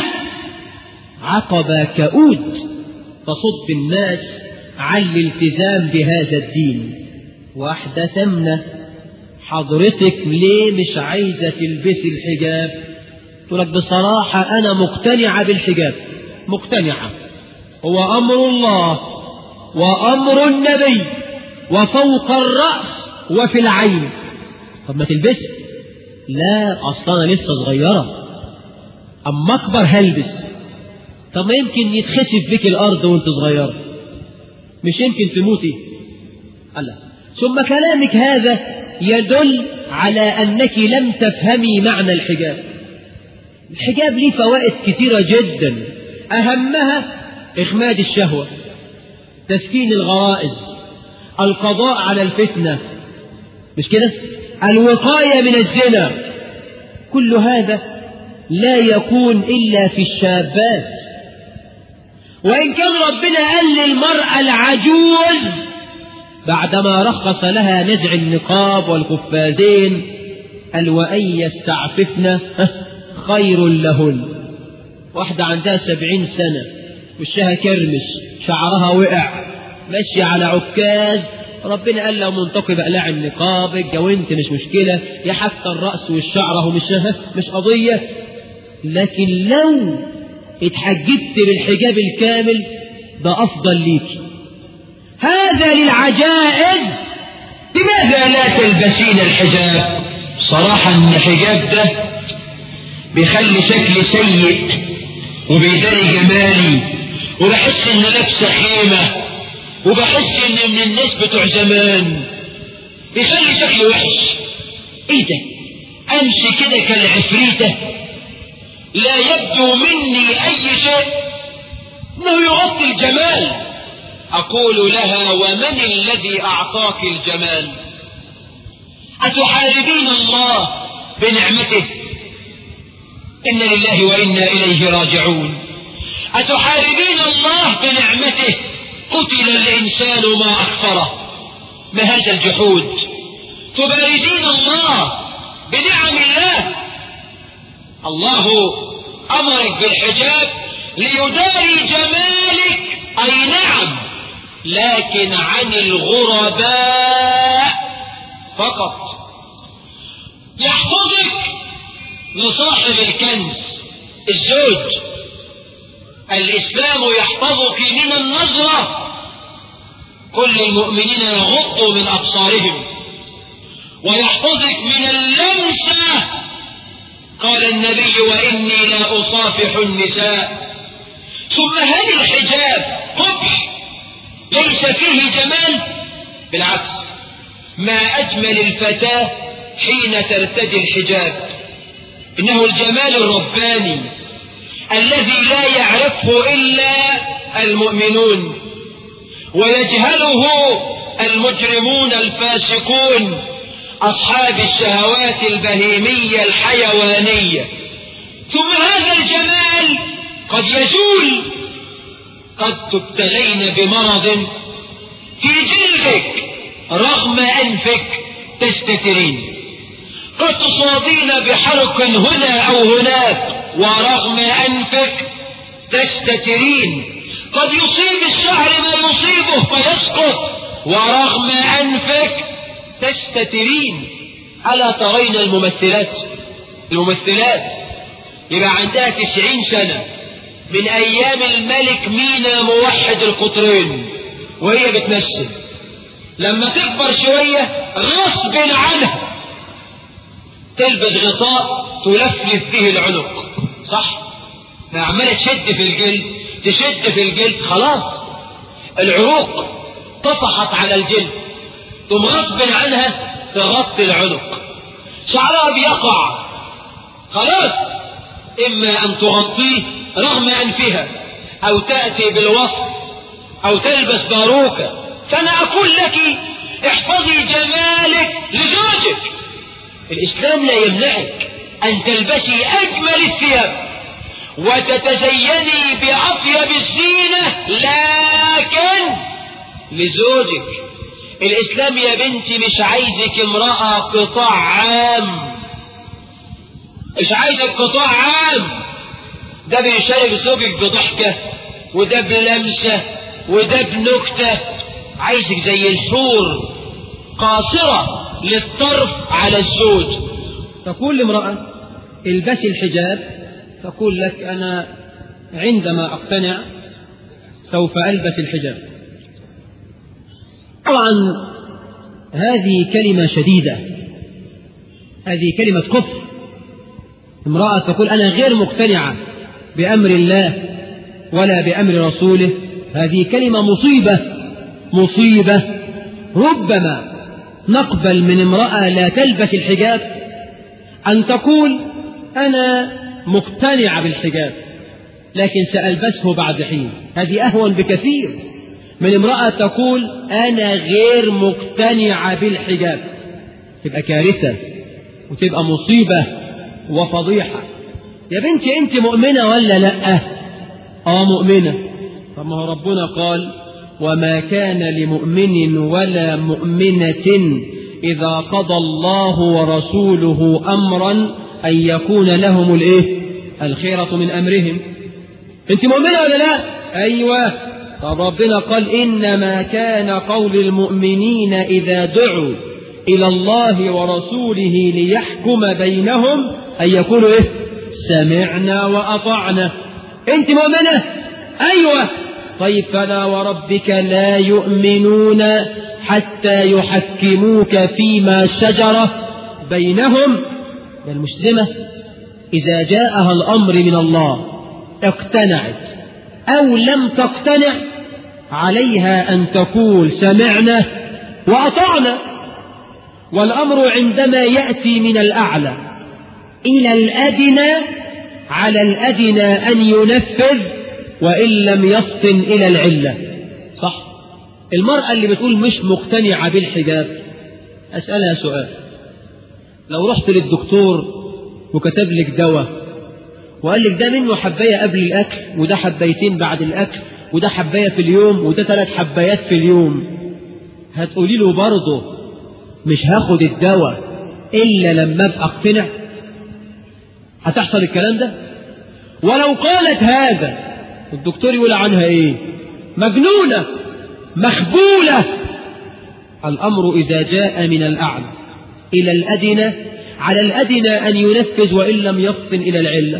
Speaker 1: عقبة كؤود تصد الناس عن الالتزام بهذا الدين. واحدة ثمنة، حضرتك ليه مش عايزة تلبسي الحجاب؟ تقول لك بصراحة أنا مقتنعة بالحجاب، مقتنعة، هو أمر الله وأمر النبي وفوق الرأس وفي العين. طب ما تلبسي. لا، أصلا أنا لسه صغيرة، أما أكبر هلبس. طب ما يمكن يتخسف بك الأرض وانت صغيرة، مش يمكن تموتي. الله. ثم كلامك هذا يدل على أنك لم تفهمي معنى الحجاب. الحجاب ليه فوائد كثيرة جدا، أهمها إخماد الشهوة، تسكين الغرائز، القضاء على الفتنة، مش كده؟ الوقاية من الزنا. كل هذا لا يكون إلا في الشابات. وإن كان ربنا قال للمرأة العجوز بعدما رخص لها نزع النقاب والقفازين، قال وأن يستعففن خير لهن. واحدة عندها 70 سنة، وشها كرمش، شعرها وقع، ماشية على عكاز، ربنا قال لو منتقب اقلع النقاب، اتجوزت مش مشكلة، يا حتى الرأس والشعر اهو مش قضية. لكن لو اتحجبت بالحجاب الكامل ده أفضل ليك. هذا للعجائز. لماذا لا تلبسين الحجاب؟ صراحة ان الحجاب ده بيخلي شكلي سيء وبيداري جمالي، وبحس ان لابسه خيمة، وبحس ان من الناس بتوع زمان، بيخلي شكلي وحش. ايه ده؟ امشي كده كالعفريتة لا يبدو مني اي شيء، انه يغطي الجمال. اقول لها ومن الذي اعطاك الجمال؟ اتحاربين الله بنعمته؟ إن لله وإنا إليه راجعون. أتحاربين الله بنعمته؟ قتل الإنسان ما أكفره، ما هذا الجحود. تبارزين الله بنعم الله. الله أمرك بالحجاب ليداري جمالك، أي نعم، لكن عن الغرباء فقط. يحفظك لصاحب الكنز الزوج. الإسلام يحفظك من النظرة. كل المؤمنين يغضوا من أبصارهم. ويحفظك من اللمسة. قال النبي وإني لا أصافح النساء. ثم هل الحجاب قبح ليس فيه جمال، بالعكس، ما أجمل الفتاة حين ترتدي الحجاب. إنه الجمال الرباني الذي لا يعرفه إلا المؤمنون، ويجهله المجرمون الفاسقون أصحاب الشهوات البهيمية الحيوانية. ثم هذا الجمال قد يزول، قد تبتلين بمرض في جلدك رغم أنفك تستترين، قد تصابين بحرق هنا أو هناك ورغم أنفك تستترين، قد يصيب الشعر ما يصيبه فيسقط ورغم أنفك تستترين. ألا ترين الممثلات يبقى عندها 90 سنة من أيام الملك مينا موحد القطرين وهي بتمثل، لما تكبر شوية غصب عنها تلبس غطاء تلفلف فيه العنق، صح؟ فعمالة تشد في الجلد خلاص العروق طفحت على الجلد، ثم غصب عنها تغطي العنق، شعرها بيقع خلاص، إما أن تغطيه رغم أنفها أو تأتي بالوصف أو تلبس باروكة. فأنا أقول لك احفظي جمالك لزوجك. الإسلام لا يمنعك أن تلبسي أجمل الثياب وتتزيني بأطيب الزينة، لكن لزوجك. الإسلام يا بنتي مش عايزك امرأة قطاع عام، مش عايزك قطاع عام، ده بيشارك زوجك بضحكة وده بلمسة وده بنكتة، عايزك زي الحور قاصرة للطرف على الزوج. تقول لامرأة البسي الحجاب، تقول لك أنا عندما أقتنع سوف ألبس الحجاب. طبعا هذه كلمة شديدة، هذه كلمة كفر. امرأة تقول أنا غير مقتنعة بأمر الله ولا بأمر رسوله، هذه كلمة مصيبة. ربما نقبل من امرأة لا تلبس الحجاب أن تقول أنا مقتنعة بالحجاب لكن سألبسه بعد حين، هذه أهون بكثير من امرأة تقول أنا غير مقتنعة بالحجاب. تبقى كارثة وتبقى مصيبة وفضيحة. يا بنتي أنت مؤمنة ولا لا؟ مؤمنة. طب ما هو ربنا قال وما كان لمؤمن ولا مؤمنة إذا قضى الله ورسوله أمرا أن يكون لهم الخيرة من أمرهم. أنت مؤمنة ولا لا؟ أيوة. طب ربنا قال إنما كان قول المؤمنين إذا دعوا إلى الله ورسوله ليحكم بينهم أن يقولوا سمعنا وأطعنا. أنت مؤمنة؟ أيوة. طيب فلا وربك لا يؤمنون حتى يحكموك فيما شجر بينهم. المسلمة إذا جاءها الأمر من الله اقتنعت أو لم تقتنع عليها أن تقول سمعنا وأطعنا. والأمر عندما يأتي من الأعلى إلى الأدنى على الأدنى أن ينفذ وإن لم يفطن إلى العلة. صح؟ المرأة اللي بتقول مش مقتنعة بالحجاب أسألها سؤال، لو رحت للدكتور وكتب لك دواء وقال لك ده منه حباية قبل الأكل وده حبايتين بعد الأكل وده حباية في اليوم وده 3 حبايات في اليوم، هتقولي له برضه مش هاخد الدواء إلا لما أبقى أقتنع؟ هتحصل الكلام ده؟ ولو قالت هذا الدكتور يقول عنها مجنونة مخبولة. الأمر إذا جاء من الأعلى إلى الأدنى على الأدنى أن ينفذ وإن لم يفطن إلى العلة.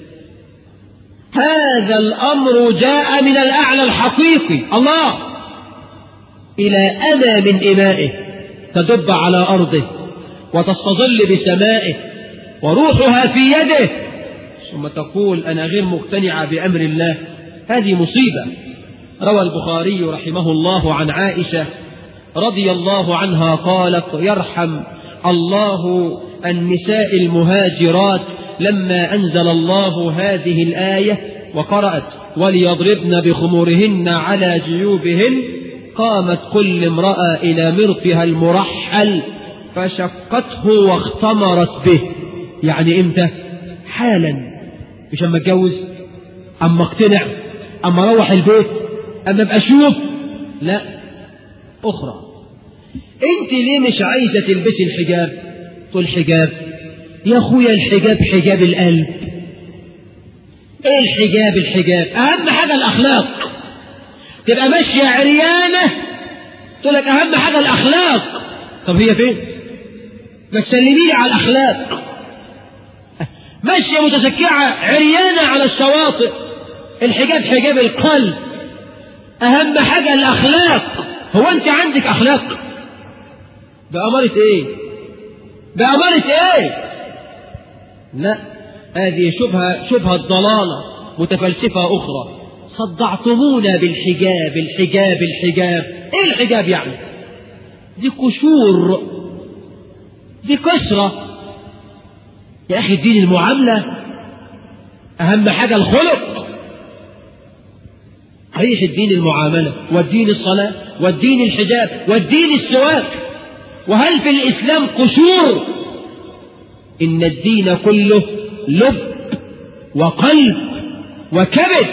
Speaker 1: هذا الأمر جاء من الأعلى الحقيقي الله إلى أدى من إمائه تدب على أرضه وتستظل بسمائه وروحها في يده، ثم تقول أنا غير مقتنعة بأمر الله. هذه مصيبة. روى البخاري رحمه الله عن عائشة رضي الله عنها قالت: يرحم الله النساء المهاجرات لما أنزل الله هذه الآية وقرأت: وليضربن بخمورهن على جيوبهن، قامت كل امرأة إلى مرطها المرحل فشقته واختمرت به. يعني إمتى؟ حالا، مش أما اتجوز، أما اقتنع، أما اروح البيت، أما ابقى أشوف، لا، أخرى. أنت ليه مش عايزة تلبسي الحجاب؟ تقول حجاب يا أخويا، الحجاب حجاب القلب. إيه الحجاب؟ الحجاب أهم حاجة الأخلاق. تبقى ماشية عريانة تقول لك أهم حاجة الأخلاق. طب هي فين؟ ما تسلميلي على الأخلاق. ماشية متسكعة عريانة على الشواطئ. الحجاب حجاب القلب، أهم حاجة الأخلاق. هو أنت عندك أخلاق؟ بأمارة إيه؟ بأمارة إيه؟ لا، هذه شبهة ضلالة متفلسفة أخرى. صدعتمونا بالحجاب، الحجاب الحجاب. إيه الحجاب يعني؟ دي قشور، دي كسرة يا أخي. الدين المعاملة، أهم حاجة الخلق. صحيح، الدين المعاملة، والدين الصلاة، والدين الحجاب، والدين السواك. وهل في الإسلام قشور؟ إن الدين كله لب وقلب وكبد.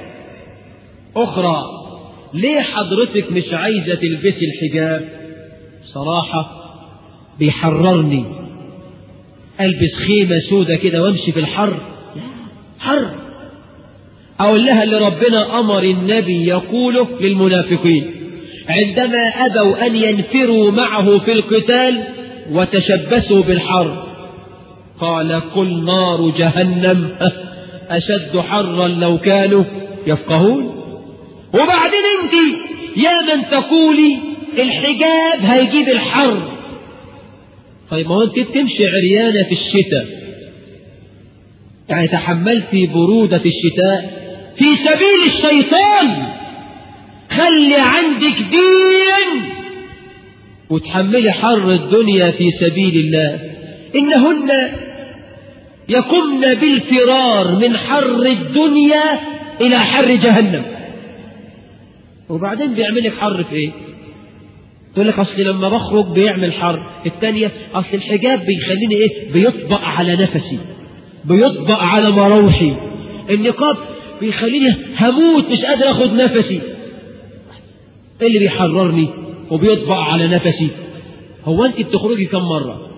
Speaker 1: أخرى، ليه حضرتك مش عايزة تلبسي الحجاب؟ صراحة بيحررني، ألبس خيمة سودة كده وامشي في الحر، حر. أقول لها اللي ربنا أمر النبي يقوله للمنافقين عندما أبوا أن ينفروا معه في القتال وتشبثوا بالحر، قال: قل نار جهنم أشد حرا لو كانوا يفقهون. وبعدين انت يا من تقولي الحجاب هيجيب الحر. طيب ما هو انت بتمشي عريانة في الشتاء، يعني تحملتي برودة الشتاء في سبيل الشيطان. خلي عندك دين وتحملي حر الدنيا في سبيل الله. إنهن يقمن بالفرار من حر الدنيا إلى حر جهنم. وبعدين بيعملك حر في إيه؟ تقول لك أصل لما بخرج بيعمل حر. التانية أصل الحجاب بيخليني إيه؟ بيطبق على نفسي، بيطبق على مروحي. النقاب بيخليني هموت، مش قادر أخد نفسي. إيه اللي بيحررني وبيطبق على نفسي؟ هو أنت بتخرجي كم مرة؟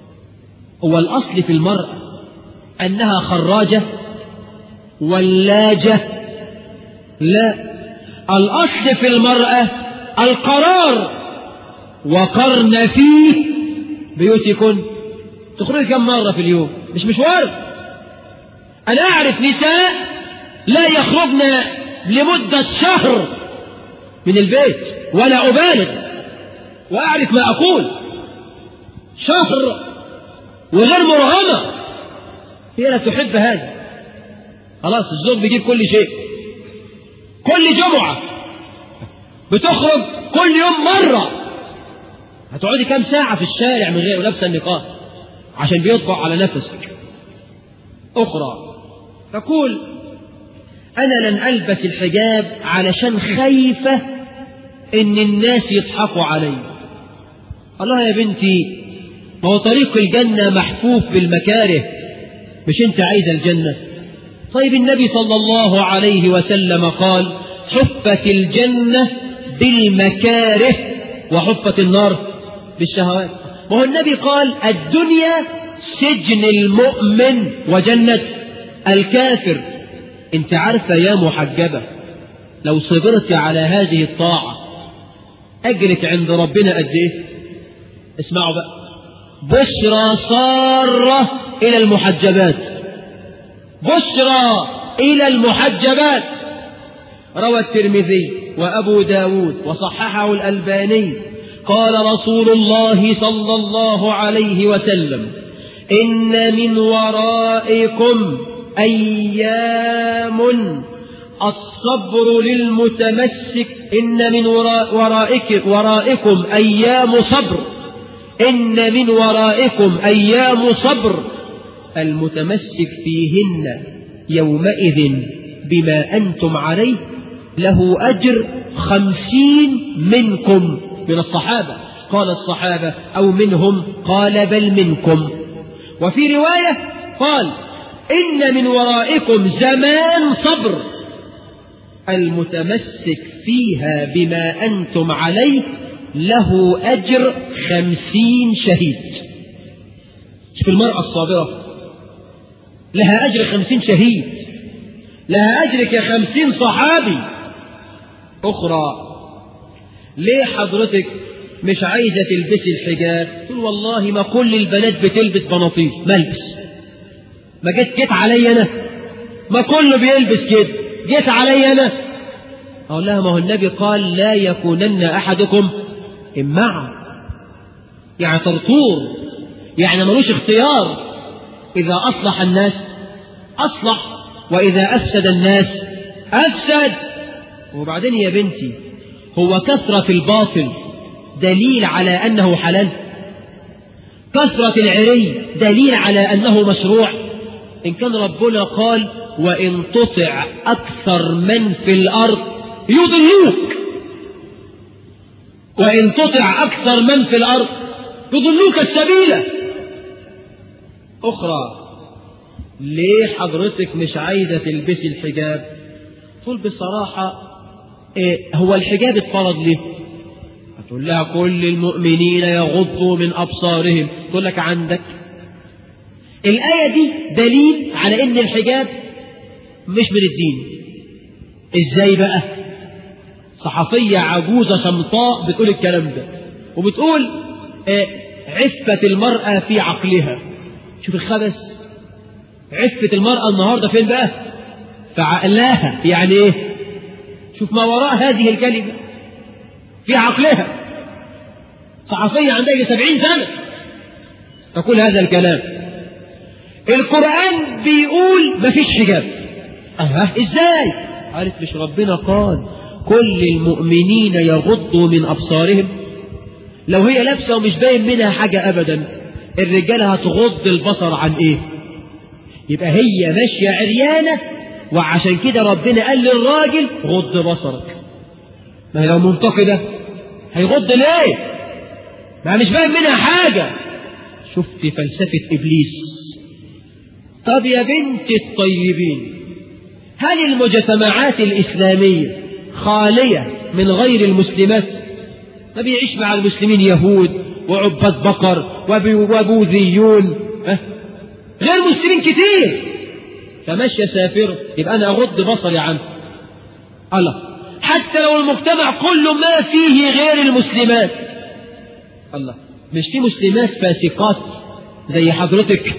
Speaker 1: هو الأصل في المرأة أنها خراجة ولاجة؟ لا، الأصل في المرأة القرار. وقرن في بيوتكن. تخرجي كم مرة في اليوم؟ مش مشوار. أنا أعرف نساء لا يخرجن لمدة شهر من البيت ولا أبالغ، وأعرف ما أقول، شهر وغير مرغمة. هي لا تحب هذا. خلاص الزوج بيجيب كل شيء، كل جمعة بتخرج كل يوم مرة. هتقعدي كم ساعة في الشارع من غير لابسة النقاب عشان بيطبع على نفسك. أخرى تقول: أنا لن ألبس الحجاب علشان خايفة إن الناس يضحكوا علي. الله يا بنتي، ما هو طريق الجنة محفوف بالمكاره، مش أنت عايزة الجنة؟ طيب النبي صلى الله عليه وسلم قال: حفت الجنة بالمكاره وحفت النار بالشهوات. وهو النبي قال: الدنيا سجن المؤمن وجنة الكافر. انت عارفة يا محجبة لو صبرت على هذه الطاعة أجرك عند ربنا قد إيه؟ اسمعوا بقى، بشرى سارة إلى المحجبات، بشرى إلى المحجبات. روى الترمذي وأبو داود وصححه الألباني قال رسول الله صلى الله عليه وسلم: إن من ورائكم أيام الصبر للمتمسك، إن من ورائكم أيام صبر، إن من ورائكم أيام صبر، المتمسك فيهن يومئذ بما أنتم عليه له أجر 50 منكم من الصحابة. قال الصحابة أو منهم؟ قال بل منكم. وفي رواية قال إن من ورائكم زمان صبر، المتمسك فيها بما أنتم عليه له أجر 50 شهيد. شوف المرأة الصابرة لها أجر 50 شهيد، لها أجر ك50 صحابي. أخرى، ليه حضرتك مش عايزة تلبسي الحجاب؟ تقول والله ما كل البنات بتلبس بناطيل، ما البس. ما جيت علي أنا؟ ما كله بيلبس كده، جيت علي أنا؟ أقول لها ما هو النبي قال لا يكونن أحدكم إمعا، يعني طرطور، يعني ملوش اختيار. إذا أصلح الناس أصلح، وإذا أفسد الناس أفسد. وبعدين يا بنتي، هو كثرة الباطل دليل على أنه حلال؟ كثرة العري دليل على أنه مشروع؟ إن كان ربنا قال وإن تطع أكثر من في الأرض يضلوك، وإن تطع أكثر من في الأرض يضلوك السبيل. أخرى، ليه حضرتك مش عايزة تلبسي الحجاب؟ تقول بصراحة هو الحجاب اتفرض ليه؟ هتقول لها كل المؤمنين يغضوا من أبصارهم. تقول لك عندك الآية دي دليل على إن الحجاب مش من الدين. إزاي بقى؟ صحفية عجوزة شمطاء بتقول الكلام ده، وبتقول عفة المرأة في عقلها. شوف الخبث، عفة المرأة النهاردة فين بقى؟ في عقلها. يعني ايه؟ شوف ما وراء هذه الكلمة، في عقلها. صحفية عندها 70 سنة تقول هذا الكلام. القرآن بيقول ما فيش حجاب. ازاي؟ قالت مش ربنا قال كل المؤمنين يغضوا من أبصارهم؟ لو هي لابسة ومش باين منها حاجة أبدا، الرجالة هتغض البصر عن ايه؟ يبقى هي ماشية عريانة، وعشان كده ربنا قال للراجل غض بصرك. ما هي لو منتقدة هيغض ليه؟ ما مش باين منها حاجة. شفت فلسفة إبليس. طب يا بنت الطيبين، هل المجتمعات الإسلامية خالية من غير المسلمات؟ ما بيعيش مع المسلمين يهود وعباد بقر وبوذيون، غير مسلمين كتير. فماشية سافرة، يبقى أنا أغض بصري عنه. الله، حتى لو المجتمع كله ما فيه غير المسلمات. الله، مش في مسلمات فاسقات زي حضرتك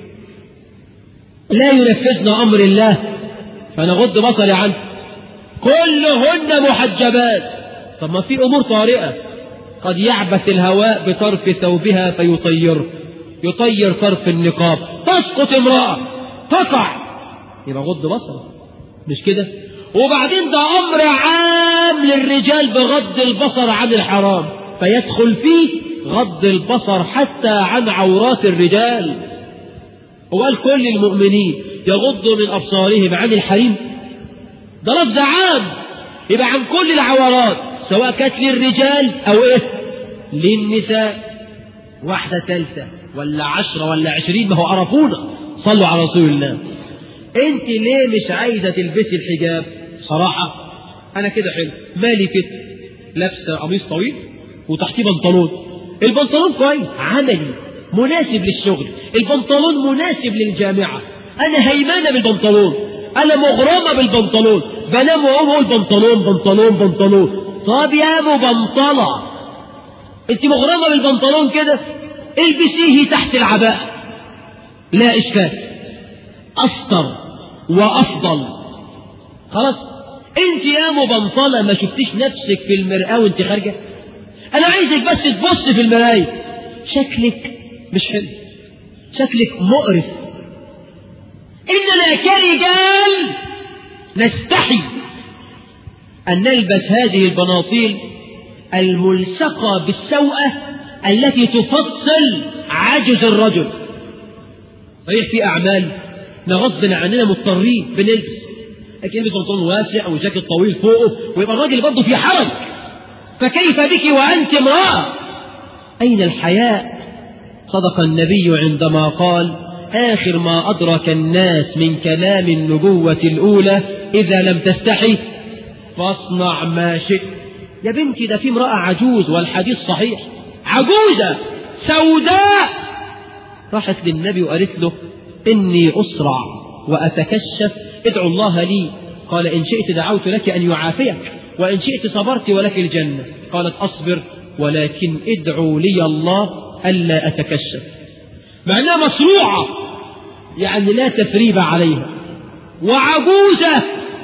Speaker 1: لا ينفذن أمر الله، فأنا أغض بصري عنه. كلهن محجبات. طب ما في أمور طارئة، قد يعبث الهواء بطرف ثوبها يطير طرف النقاب، تسقط امرأة تقع، يبقى غض بصر. مش كده؟ وبعدين ده أمر عام للرجال بغض البصر عن الحرام، فيدخل فيه غض البصر حتى عن عورات الرجال. وقال كل المؤمنين يغضوا من أبصارهم عن الحريم، ده لفظ عام، يبقى عن كل العورات، سواء كانت للرجال أو للنساء. واحدة ثالثة ولا 10 ولا 20، ما هو عرفونا. صلوا على رسول الله. انت ليه مش عايزة تلبسي الحجاب؟ صراحة انا كده حلو، مالي كده، لابسة قميص طويل وتحتيه بنطلون. البنطلون كويس، عملي، مناسب للشغل. البنطلون مناسب للجامعة. انا هيمانة بالبنطلون، انا مغرمة بالبنطلون، بنام واقوم اقول بنطلون بنطلون بنطلون. طب يا مبنطلة، انت مغرمة بالبنطلون كده، البسيه تحت العباءة، لا اشكال، أسطر وأفضل. خلاص. انت يا مبنطلة ما شفتيش نفسك في المرآة وانت خارجة؟ انا عايزك بس تبص في المراية، شكلك مش حلو، شكلك مقرف. اننا كرجال نستحي أن نلبس هذه البناطيل الملصقة بالسوءة التي تفصل عجز الرجل. صحيح في أعمال غصب عننا مضطرين بنلبس، لكن يلبس بنطلون واسع وجاكيت طويل فوقه ويبقى الراجل برضه في حرج، فكيف بك وأنت امرأة؟ أين الحياء؟ صدق النبي عندما قال آخر ما أدرك الناس من كلام النبوة الأولى إذا لم تستحي فاصنع ما شئت. يا بنتي ده في امرأة عجوز، والحديث صحيح، عجوزة سوداء راحت للنبي وقالت له إني أسرع وأتكشف، ادعو الله لي. قال إن شئت دعوت لك أن يعافيك، وإن شئت صبرت ولك الجنة. قالت أصبر ولكن ادعو لي الله ألا أتكشف. مع أنها مصروعة يعني لا تثريب عليها، وعجوزة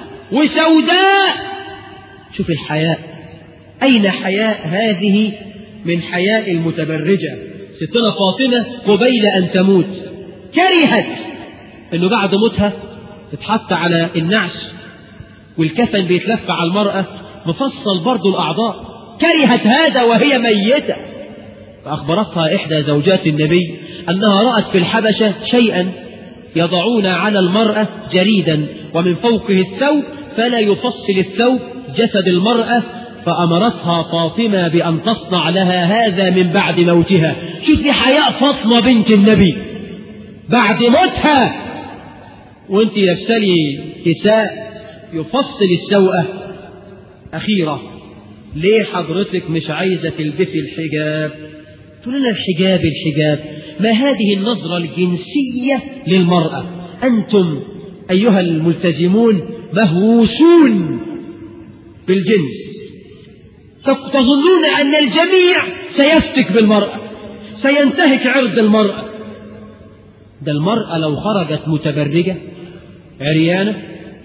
Speaker 1: وسوداء. شوف الحياء، أين حياء هذه من حياء المتبرجة؟ ستنا فاطمة قبيل أن تموت كرهت أنه بعد موتها تتحط على النعش والكفن بيتلف على المرأة مفصل برضو الأعضاء، كرهت هذا وهي ميتة. فأخبرتها إحدى زوجات النبي أنها رأت في الحبشة شيئا يضعون على المرأة جريدا ومن فوقه الثوب فلا يفصل الثوب جسد المرأة، فأمرتها فاطمة بأن تصنع لها هذا من بعد موتها. شوفي حياء فاطمة بنت النبي بعد موتها، وانت لابسلي كساء يفصل السوءة. أخيرا ليه حضرتك مش عايزة تلبسي الحجاب؟ تقول لنا الحجاب الحجاب، ما هذه النظرة الجنسية للمرأة؟ أنتم أيها الملتزمون مهووسون بالجنس، تظنون أن الجميع سيفتك بالمرأة، سينتهك عرض المرأة. ده المرأة لو خرجت متبرجة عريانة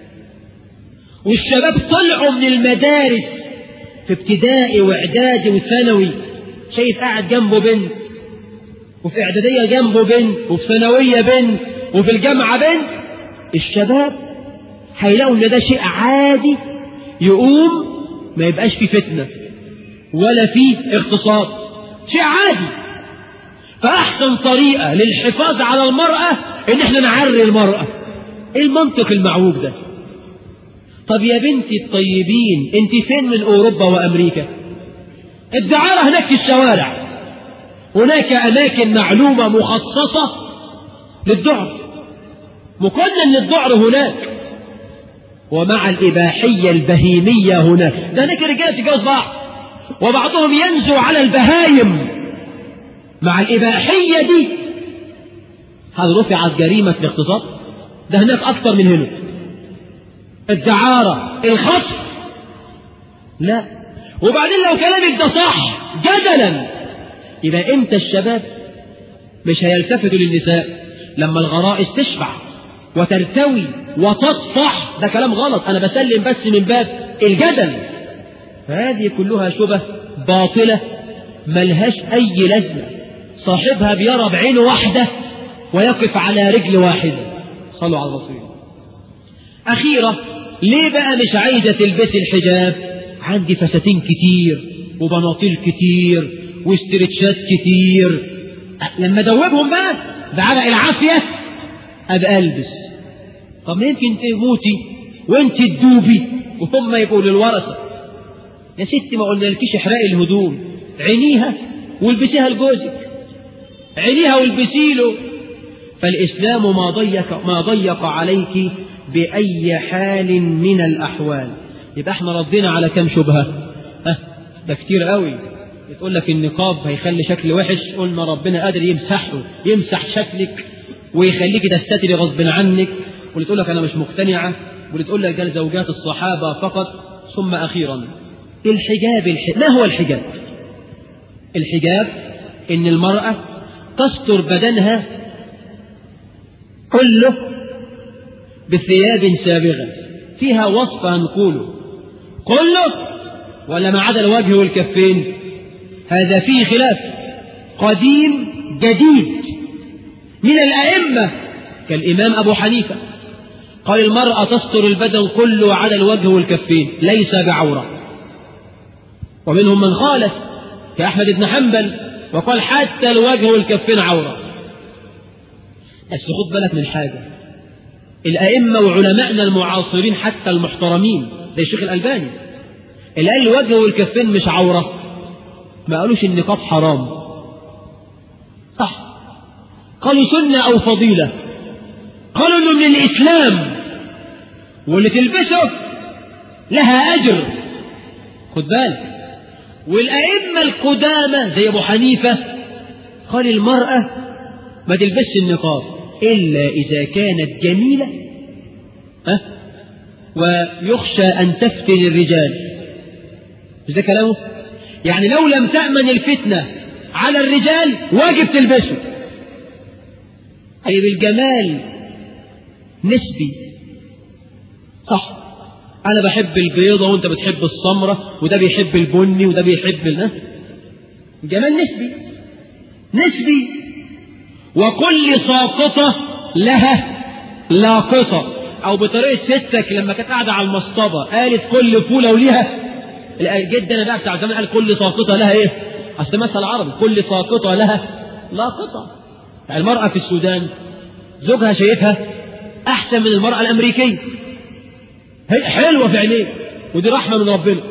Speaker 1: والشباب طلعوا من المدارس في ابتدائي واعدادي وثانوي، شايف قاعد جنبه بنت، وفي اعدادية جنبه بنت، وفي ثانوية بنت، وفي الجامعة بنت، الشباب هيلاقوا ان ده شيء عادي، يقوم ما يبقاش فيه فتنة ولا فيه اغتصاب، شيء عادي. فأحسن طريقة للحفاظ على المرأة ان احنا نعري المرأة. ايه المنطق المعوج ده؟ طب يا بنتي الطيبين انت فين من اوروبا وامريكا؟ الدعارة هناك في الشوارع، هناك اماكن معلومة مخصصة للذعر، مقنن للذعر هناك، ومع الاباحية البهيمية هناك. ده هناك رجال تتجوز بعض وبعضهم ينزو على البهايم. مع الاباحية دي هل رفعت جريمة الاغتصاب؟ ده هناك اكتر من هنا. الدعارة، الخطف، لا. وبعدين لو كلامك ده صح جدلا، يبقى امتى الشباب مش هيلتفتوا للنساء؟ لما الغرائز تشبع وترتوي وتطفح. ده كلام غلط، انا بسلم بس من باب الجدل. فهذه كلها شبه باطلة ملهاش اي لازمة، صاحبها بيرى بعين واحدة ويقف على رجل واحدة. صلوا على الرسول. أخيرا ليه بقى مش عايزة تلبسي الحجاب؟ عندي فساتين كتير وبناطيل كتير واسترتشات كتير، لما دوبهم بقى بعرق العافية أبقى ألبس. طب ما يمكن تموتي وانت تدوبي وهم يبقوا للورثة. يا ستي ما قلنا لكيش احرقي الهدوم، عينيها والبسيها لجوزك، عينيها والبسي له. فالإسلام ما ضيق عليك بأي حال من الأحوال. يبقى احنا ردينا على كم شبهة؟ ده كتير قوي. تقول لك النقاب هيخلي شكل وحش، قلنا ربنا قادر يمسحه، يمسح شكلك ويخليك تستتري غصب عنك. واللي تقول لك أنا مش مقتنعة، واللي تقول لك ده زوجات الصحابة فقط. ثم أخيرا الحجاب. ما هو الحجاب؟ الحجاب إن المرأة تستر بدنها كله بثياب سابغة فيها وصف هنقوله كله ولا ما عدا الوجه والكفين؟ هذا فيه خلاف قديم جديد من الأئمة كالإمام أبو حنيفة قال المرأة تستر البدن كله على الوجه والكفين، ليس بعورة. ومنهم من خالف كأحمد بن حنبل وقال حتى الوجه والكفين عورة. بس خد بالك من حاجة، الأئمة وعلمائنا المعاصرين حتى المحترمين زي الشيخ الألباني اللي قال الوجه والكفين مش عورة، ما قالوش النقاب حرام، صح، قالوا سنة أو فضيلة، قالوا إنه من الإسلام واللي تلبسه لها أجر. خد بالك. والأئمة القدامى زي أبو حنيفة قال المرأة ما تلبسش النقاب إلا إذا كانت جميلة ويخشى أن تفتن الرجال. مش ده كلامه؟ يعني لو لم تأمن الفتنة على الرجال واجب تلبسه. طيب الجمال نسبي، صح، أنا بحب البيضة وأنت بتحب السمرة وده بيحب البني وده بيحب الجمال نسبي. وكل ساقطة لها لاقطة، أو بطريقة ستك لما كانت قاعدة على المصطبة قالت كل فولة وليها جدنا بقى بتاع زمان قال كل ساقطة لها إيه؟ أصل مثل عربي كل ساقطة لها لاقطة. يعني المرأة في السودان زوجها شايفها أحسن من المرأة الأمريكية، هي حلوة في عينيه ودي رحمة من ربنا.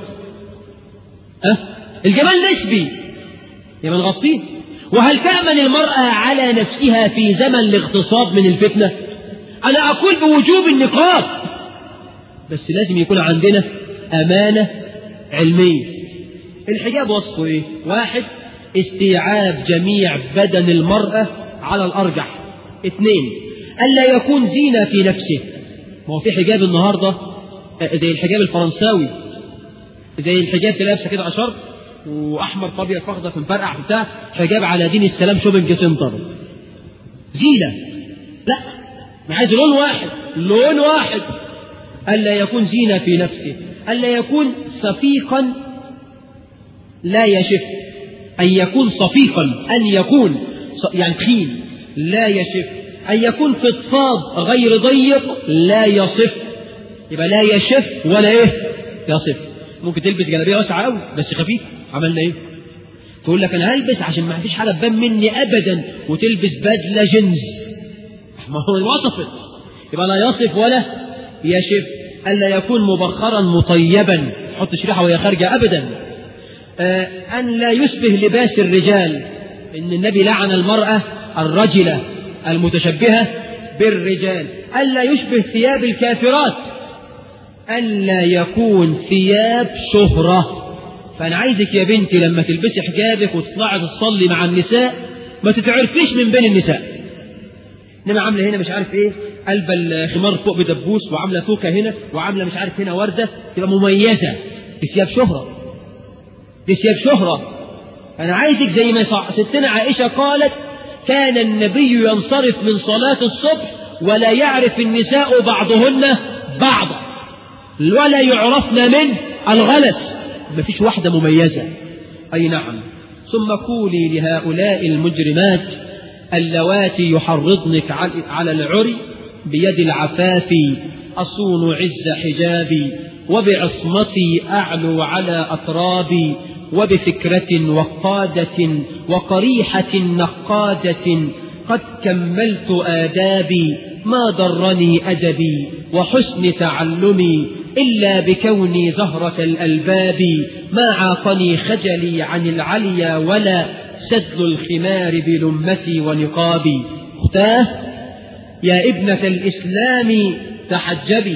Speaker 1: الجمال نسبي يبقى نغطيه. وهل تأمن المرأة على نفسها في زمن الاغتصاب من الفتنة؟ أنا أقول بوجوب النقاب، بس لازم يكون عندنا أمانة علمية. الحجاب وصفه إيه؟ 1 استيعاب جميع بدن المرأة على الأرجح. 2 ألا يكون زينة في نفسه. ما هو في حجاب النهاردة زي الحجاب الفرنساوي، زي الحجاب اللي لابسه كده أشر وأحمر طبيعي فخضة في مفرقع بتاع حجاب على دين السلام شوبينج سنتر، زينة. لا، ما عايز لون واحد. ألا يكون زينة في نفسه، ألا يكون صفيقا لا يشف، أن يكون صفيقا، أن يكون يعني تخين لا يشف، أن يكون فضفاض غير ضيق لا يصف. يبقى لا يشف ولا يصف. ممكن تلبس جلابيه واسعه قوي بس خفيف، عملنا ايه؟ تقول لك انا هلبس عشان ما فيش حاجه تبان مني ابدا، وتلبس بدله جينز، ما هو وصفت. يبقى لا يصف ولا يشف. الا يكون مبخرا مطيبا، حط شريحه وهي خارجه ابدا. ان لا يشبه لباس الرجال، ان النبي لعن المراه الرجله المتشبهه بالرجال. الا يشبه ثياب الكافرات. ألا يكون ثياب شهرة. فأنا عايزك يا بنتي لما تلبسي حجابك وتطلعي تصلي مع النساء ما تتعرفيش من بين النساء، إنما عاملة هنا مش عارف إيه، قلب الخمار فوق بدبوس، وعاملة توكة هنا، وعاملة مش عارف هنا وردة، تبقى مميزة. دي ثياب شهرة. أنا عايزك زي ما ستنا عائشة قالت كان النبي ينصرف من صلاة الصبح ولا يعرف النساء بعضهن بعضا ولا يعرفن من الغلس، ما فيش واحدة مميزة. أي نعم. ثم قولي لهؤلاء المجرمات اللواتي يحرضنك على العري بيد العفاف أصون عز حجابي، وبعصمتي أعلو على أطرابي، وبفكرة وقادة وقريحة نقادة قد كملت آدابي، ما ضرني أدبي وحسن تعلمي إلا بكوني زهرة الألباب، ما عاقني خجلي عن العليا ولا سدل الخمار بلمتي ونقابي. أختاه يا ابنة الإسلام تحجبي،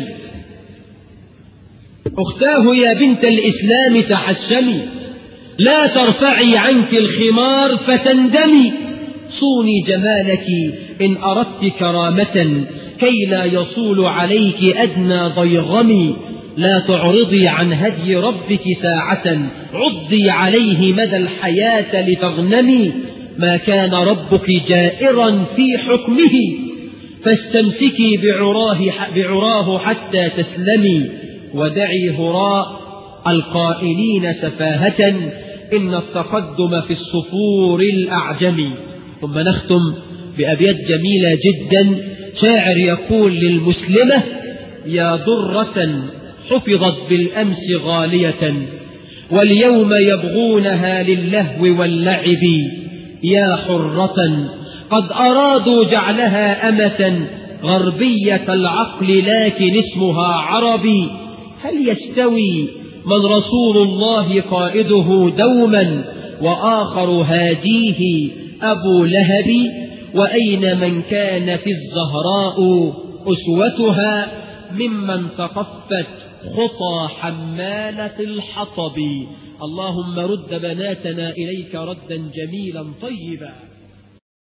Speaker 1: أختاه يا بنت الإسلام تحشمي، لا ترفعي عنك الخمار فتندمي، صوني جمالك إن أردت كرامة كي لا يصول عليك أدنى ضيغم، لا تعرضي عن هدي ربك ساعة عضي عليه مدى الحياة لتغنمي، ما كان ربك جائرا في حكمه فاستمسكي بعراه حتى تسلمي، ودعي هراء القائلين سفاهة إن التقدم في الصفور الأعجم. ثم نختم بأبيات جميلة جدا. شاعر يقول للمسلمة يا درة حفظت بالأمس غالية واليوم يبغونها للهو واللعب. يا حرة قد أرادوا جعلها أمة غربية العقل لكن اسمها عربي. هل يستوي من رسول الله قائده دوما وآخر هاديه أبو لهب؟ وأين من كانت الزهراء أسوتها ممن تقفت خطى حمالة الحطب؟ اللهم رد بناتنا إليك ردا جميلا طيبا.